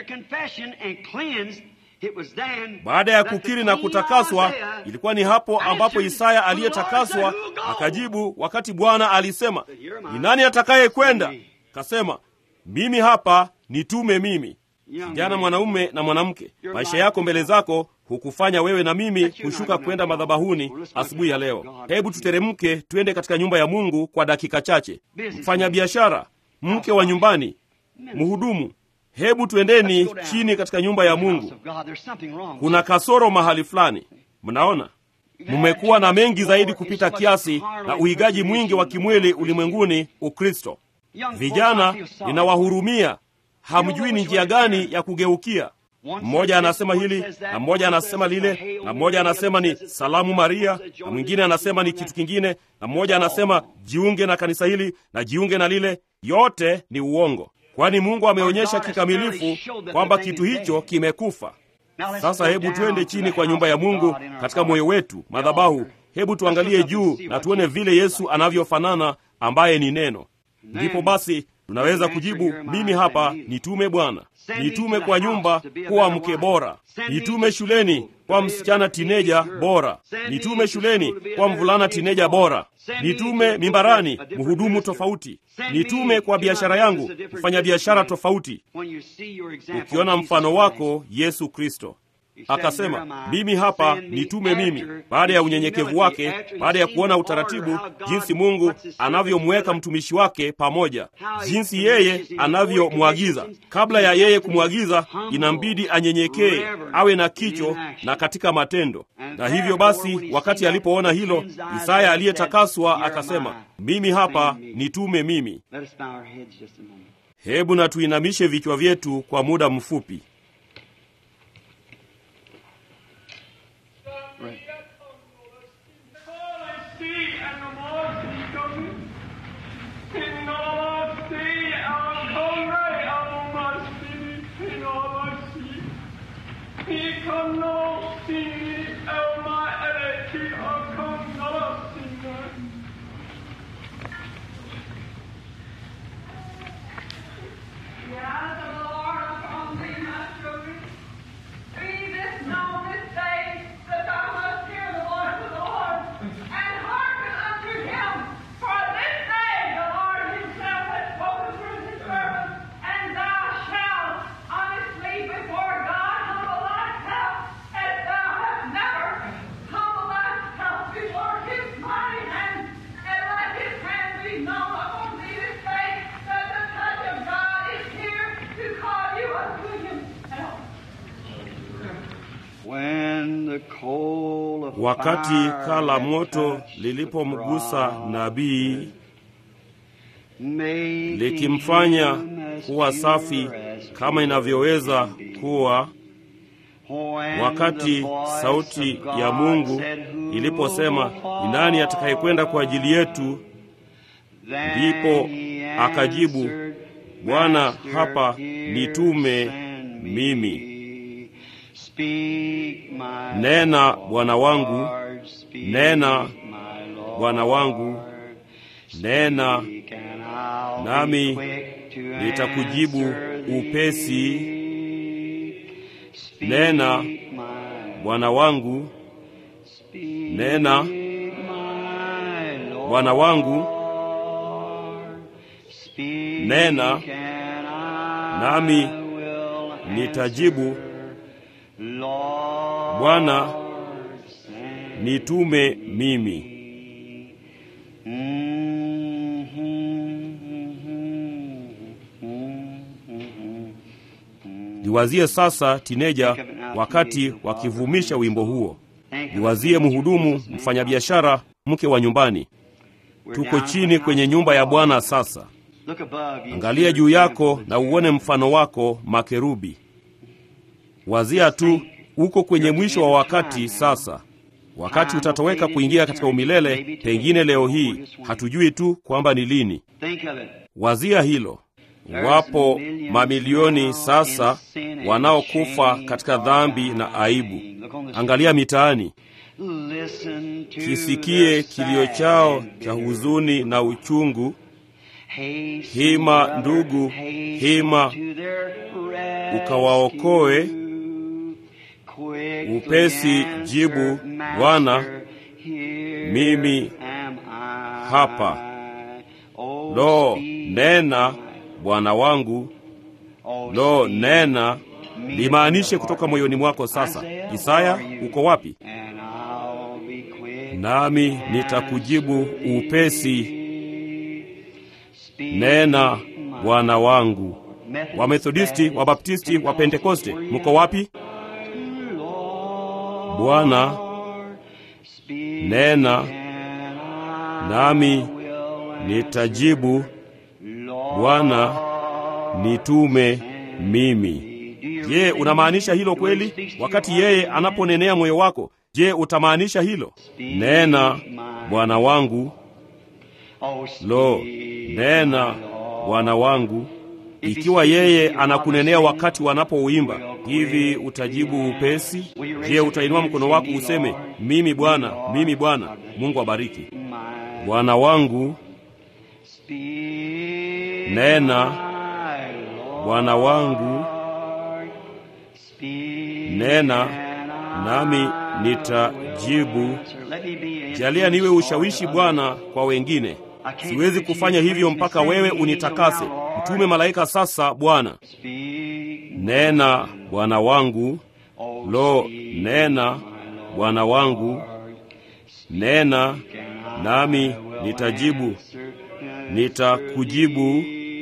S1: Baada ya kukiri na kutakaswa, ilikuwa ni hapo ambapo Isaya aliyetakaswa akajibu, wakati Bwana alisema, ni nani atakaye kwenda? Kasema, mimi hapa, nitume mimi. Kijana mwanaume na mwanamke, maisha yako mbele zako hukufanya wewe na mimi kushuka kwenda madhabahuni asubuhi ya leo. Hebu tuteremke tuende katika nyumba ya Mungu kwa dakika chache. Mfanya biashara, mke wa nyumbani, mhudumu, hebu tuendeni chini katika nyumba ya Mungu. Kuna kasoro mahali fulani. Mnaona, mmekuwa na mengi zaidi kupita kiasi na uigaji mwingi wa kimwili ulimwenguni, Ukristo. Vijana, ninawahurumia, hamjui ni njia gani ya kugeukia. Mmoja anasema hili na mmoja anasema lile, na mmoja anasema ni salamu Maria, na mwingine anasema ni kitu kingine, na mmoja anasema jiunge na kanisa hili na jiunge na lile. Yote ni uongo, kwani Mungu ameonyesha kikamilifu kwamba kitu hicho kimekufa. Sasa hebu twende chini kwa nyumba ya Mungu katika moyo wetu, madhabahu. Hebu tuangalie juu na tuone vile Yesu anavyofanana, ambaye ni neno. Ndipo basi tunaweza kujibu, mimi hapa, nitume Bwana. Nitume kwa nyumba kuwa mke bora. Nitume shuleni kwa msichana tineja bora. Nitume shuleni kwa mvulana tineja bora. Nitume mimbarani mhudumu tofauti. Nitume kwa biashara yangu kufanya biashara tofauti. Ukiona mfano wako Yesu Kristo akasema, mimi hapa, nitume mimi. Baada ya unyenyekevu wake, baada ya kuona utaratibu, jinsi Mungu anavyomweka mtumishi wake pamoja, jinsi yeye anavyomwagiza. Kabla ya yeye kumwagiza, inambidi anyenyekee, awe na kicho na katika matendo. Na hivyo basi, wakati alipoona hilo, Isaya aliyetakaswa akasema, mimi hapa, nitume mimi. Hebu na tuinamishe vichwa vyetu kwa muda mfupi. Wakati kala moto lilipomgusa nabii, likimfanya kuwa safi kama inavyoweza kuwa, wakati sauti ya Mungu iliposema, ni nani atakayekwenda kwa ajili yetu? Ndipo akajibu, Bwana, hapa, nitume mimi. Nena Bwana wangu, nena Bwana wangu, nena nami nitakujibu upesi. Nena Bwana wangu, nena Bwana wangu, nena nami nitajibu. Bwana, nitume mimi. Niwazie sasa tineja wakati wakivumisha wimbo huo. Niwazie mhudumu, mfanyabiashara, mke wa nyumbani. Tuko chini kwenye nyumba ya Bwana sasa. Angalia juu yako na uone mfano wako, makerubi. Wazia tu, uko kwenye mwisho wa wakati sasa. Wakati utatoweka kuingia katika umilele, pengine leo hii, hatujui tu kwamba ni lini. Wazia hilo. Wapo mamilioni sasa wanaokufa katika dhambi na aibu. Angalia mitaani. Kisikie kilio chao cha huzuni na uchungu. Hima ndugu, hima ukawaokoe. Upesi jibu, Bwana, mimi hapa. Lo, nena Bwana wangu. Lo, nena. Limaanishe kutoka moyoni mwako sasa. Isaya, uko wapi? Nami nitakujibu upesi. Nena Bwana wangu. Wamethodisti, Wabaptisti, Wapentekoste, mko wapi? Bwana, nena nami nitajibu, Bwana nitume mimi. Je, unamaanisha hilo kweli? Wakati yeye anaponenea moyo wako, je, utamaanisha hilo? Nena Bwana wangu. Lo, nena Bwana wangu. Ikiwa yeye anakunenea wakati wanapouimba, hivi utajibu upesi? Je, utainua mkono wako useme, mimi Bwana, mimi Bwana? Mungu abariki. Bwana wangu, nena Bwana wangu, nena nami nitajibu. Jalia niwe ushawishi Bwana kwa wengine. Siwezi kufanya hivyo mpaka wewe unitakase. Mtume malaika sasa, Bwana. Nena Bwana wangu. Lo, nena Bwana wangu. Nena nami nitajibu. Nitakujibu.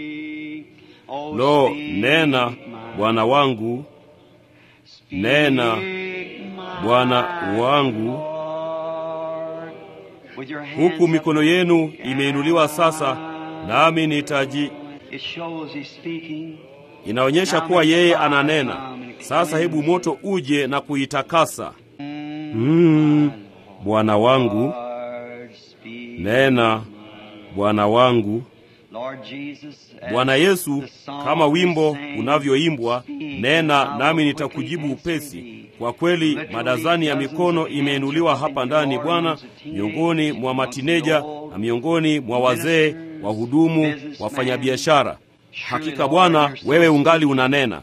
S1: Lo, nena Bwana wangu. Nena Bwana wangu. Huku mikono yenu imeinuliwa sasa, nami nitaji. Inaonyesha kuwa yeye ananena. Sasa hebu moto uje na kuitakasa. Mm, Bwana wangu. Nena Bwana wangu. Bwana Yesu, kama wimbo unavyoimbwa, nena nami nitakujibu upesi. Kwa kweli madazani ya mikono imeinuliwa hapa ndani, Bwana, miongoni mwa matineja na miongoni mwa wazee, wahudumu, wafanyabiashara. Hakika Bwana, wewe ungali unanena.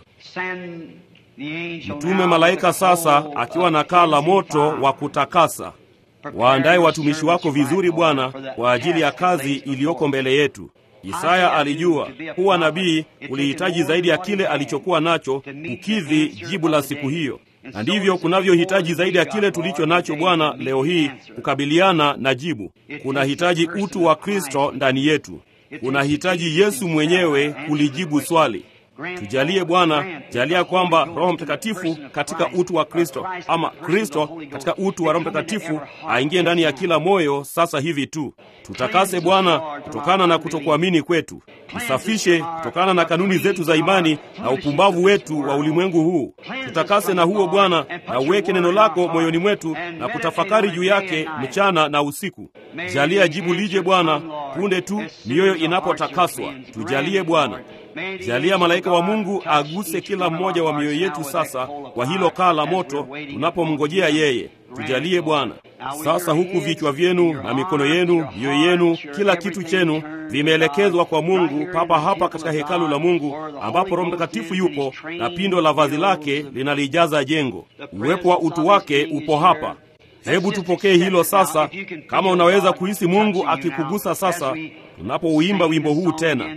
S1: Mtume malaika sasa akiwa na kaa la moto wa kutakasa. Waandae watumishi wako vizuri Bwana kwa ajili ya kazi iliyoko mbele yetu. Isaya alijua kuwa nabii ulihitaji zaidi ya kile alichokuwa nacho kukidhi jibu la siku hiyo. Na ndivyo kunavyohitaji zaidi ya kile tulicho nacho Bwana leo hii kukabiliana na jibu. Kuna hitaji utu wa Kristo ndani yetu. Kuna hitaji Yesu mwenyewe kulijibu swali. Tujalie Bwana, jalia kwamba Roho Mtakatifu katika utu wa Kristo, ama Kristo katika utu wa Roho Mtakatifu, aingie ndani ya kila moyo sasa hivi tu. Tutakase Bwana kutokana na kutokuamini kwetu. Tusafishe kutokana na kanuni zetu za imani na upumbavu wetu wa ulimwengu huu. Tutakase na huo Bwana, na uweke neno lako moyoni mwetu na kutafakari juu yake mchana na usiku. Jalia jibu lije Bwana punde tu mioyo inapotakaswa. Tujalie Bwana. Jalia malaika wa Mungu aguse kila mmoja wa mioyo yetu sasa kwa hilo kaa la moto tunapomngojea yeye. Tujalie Bwana. Sasa huku vichwa vyenu na mikono yenu, mioyo yenu, kila kitu chenu vimeelekezwa kwa Mungu, papa hapa katika hekalu la Mungu ambapo Roho Mtakatifu yupo na pindo la vazi lake linalijaza jengo. Uwepo wa utu wake upo hapa. Hebu tupokee hilo sasa. Kama unaweza kuhisi Mungu akikugusa sasa tunapouimba wimbo huu tena.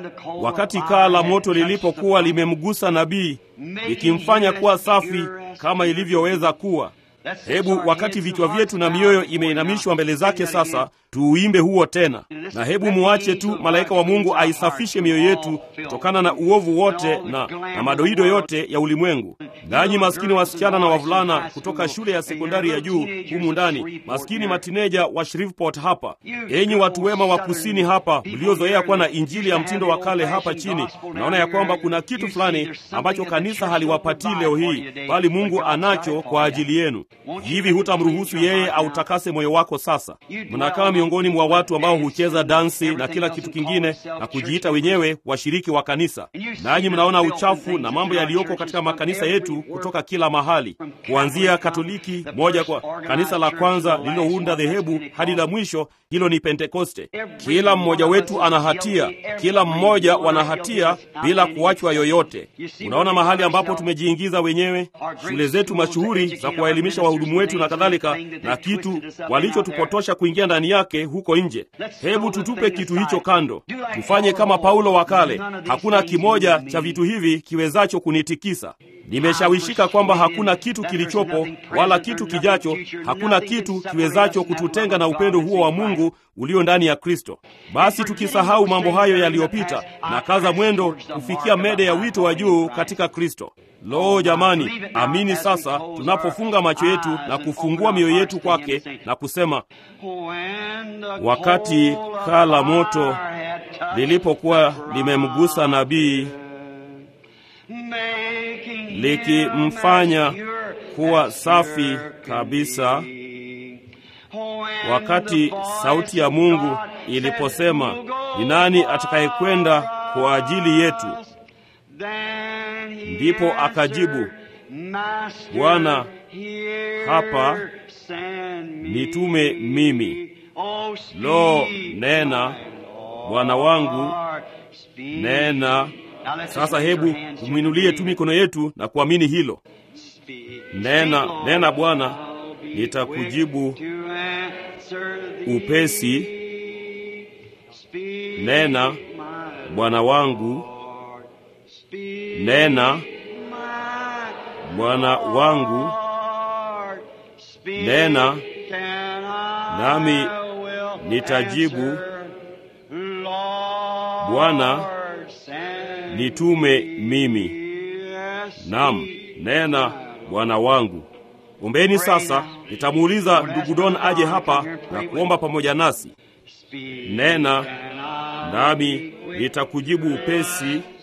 S1: Wakati kaa la moto lilipokuwa limemgusa nabii, ikimfanya kuwa safi kama ilivyoweza kuwa. Hebu wakati vichwa vyetu na mioyo imeinamishwa mbele zake sasa, tuuimbe huo tena. Na hebu muache tu malaika wa Mungu aisafishe mioyo yetu kutokana na uovu wote na, na madoido yote ya ulimwengu. Nanyi maskini wasichana na wavulana kutoka shule ya sekondari ya juu humu ndani, maskini matineja wa Shreveport hapa, enyi watu wema wa kusini hapa mliozoea kuwa na injili ya mtindo wa kale hapa chini, naona ya kwamba kuna kitu fulani ambacho kanisa haliwapatii leo hii, bali Mungu anacho kwa ajili yenu. Hivi hutamruhusu yeye autakase moyo wako sasa? Mnakaa miongoni mwa watu ambao hucheza dansi na kila kitu kingine na kujiita wenyewe washiriki wa kanisa. Nanyi mnaona uchafu na mambo yaliyoko katika makanisa yetu kutoka kila mahali, kuanzia Katoliki moja kwa kanisa la kwanza lililounda dhehebu hadi la mwisho, hilo ni Pentekoste. Kila mmoja wetu ana hatia, kila mmoja wana hatia bila kuachwa yoyote. Unaona mahali ambapo tumejiingiza wenyewe, shule zetu mashuhuri za kuwaelimisha wahudumu wetu na kadhalika, na kitu walichotupotosha kuingia ndani yake huko nje. Hebu tutupe kitu hicho kando. Tufanye kama Paulo wa kale, hakuna kimoja cha vitu hivi kiwezacho kunitikisa. Nimeshawishika kwamba hakuna kitu kilichopo wala kitu kijacho, hakuna kitu kiwezacho kututenga na upendo huo wa Mungu ulio ndani ya Kristo. Basi tukisahau mambo hayo yaliyopita na kaza mwendo kufikia mede ya wito wa juu katika Kristo. Lo jamani, amini sasa tunapofunga macho yetu na kufungua mioyo yetu kwake na kusema, wakati kaa la moto lilipokuwa limemgusa nabii likimfanya kuwa safi kabisa, wakati sauti ya Mungu iliposema, ni nani atakayekwenda kwa ajili yetu? Ndipo akajibu, Bwana, hapa nitume mimi. Lo, nena Bwana wangu, nena. Sasa hebu tumwinulie tu mikono yetu na kuamini hilo. Nena, nena Bwana, nitakujibu upesi. Nena Bwana wangu, nena Bwana wangu, nena nami nitajibu. Bwana, nitume mimi. Naam, nena Bwana wangu. Ombeni sasa, nitamuuliza ndugu Don aje hapa na kuomba pamoja nasi. Nena nami nitakujibu upesi.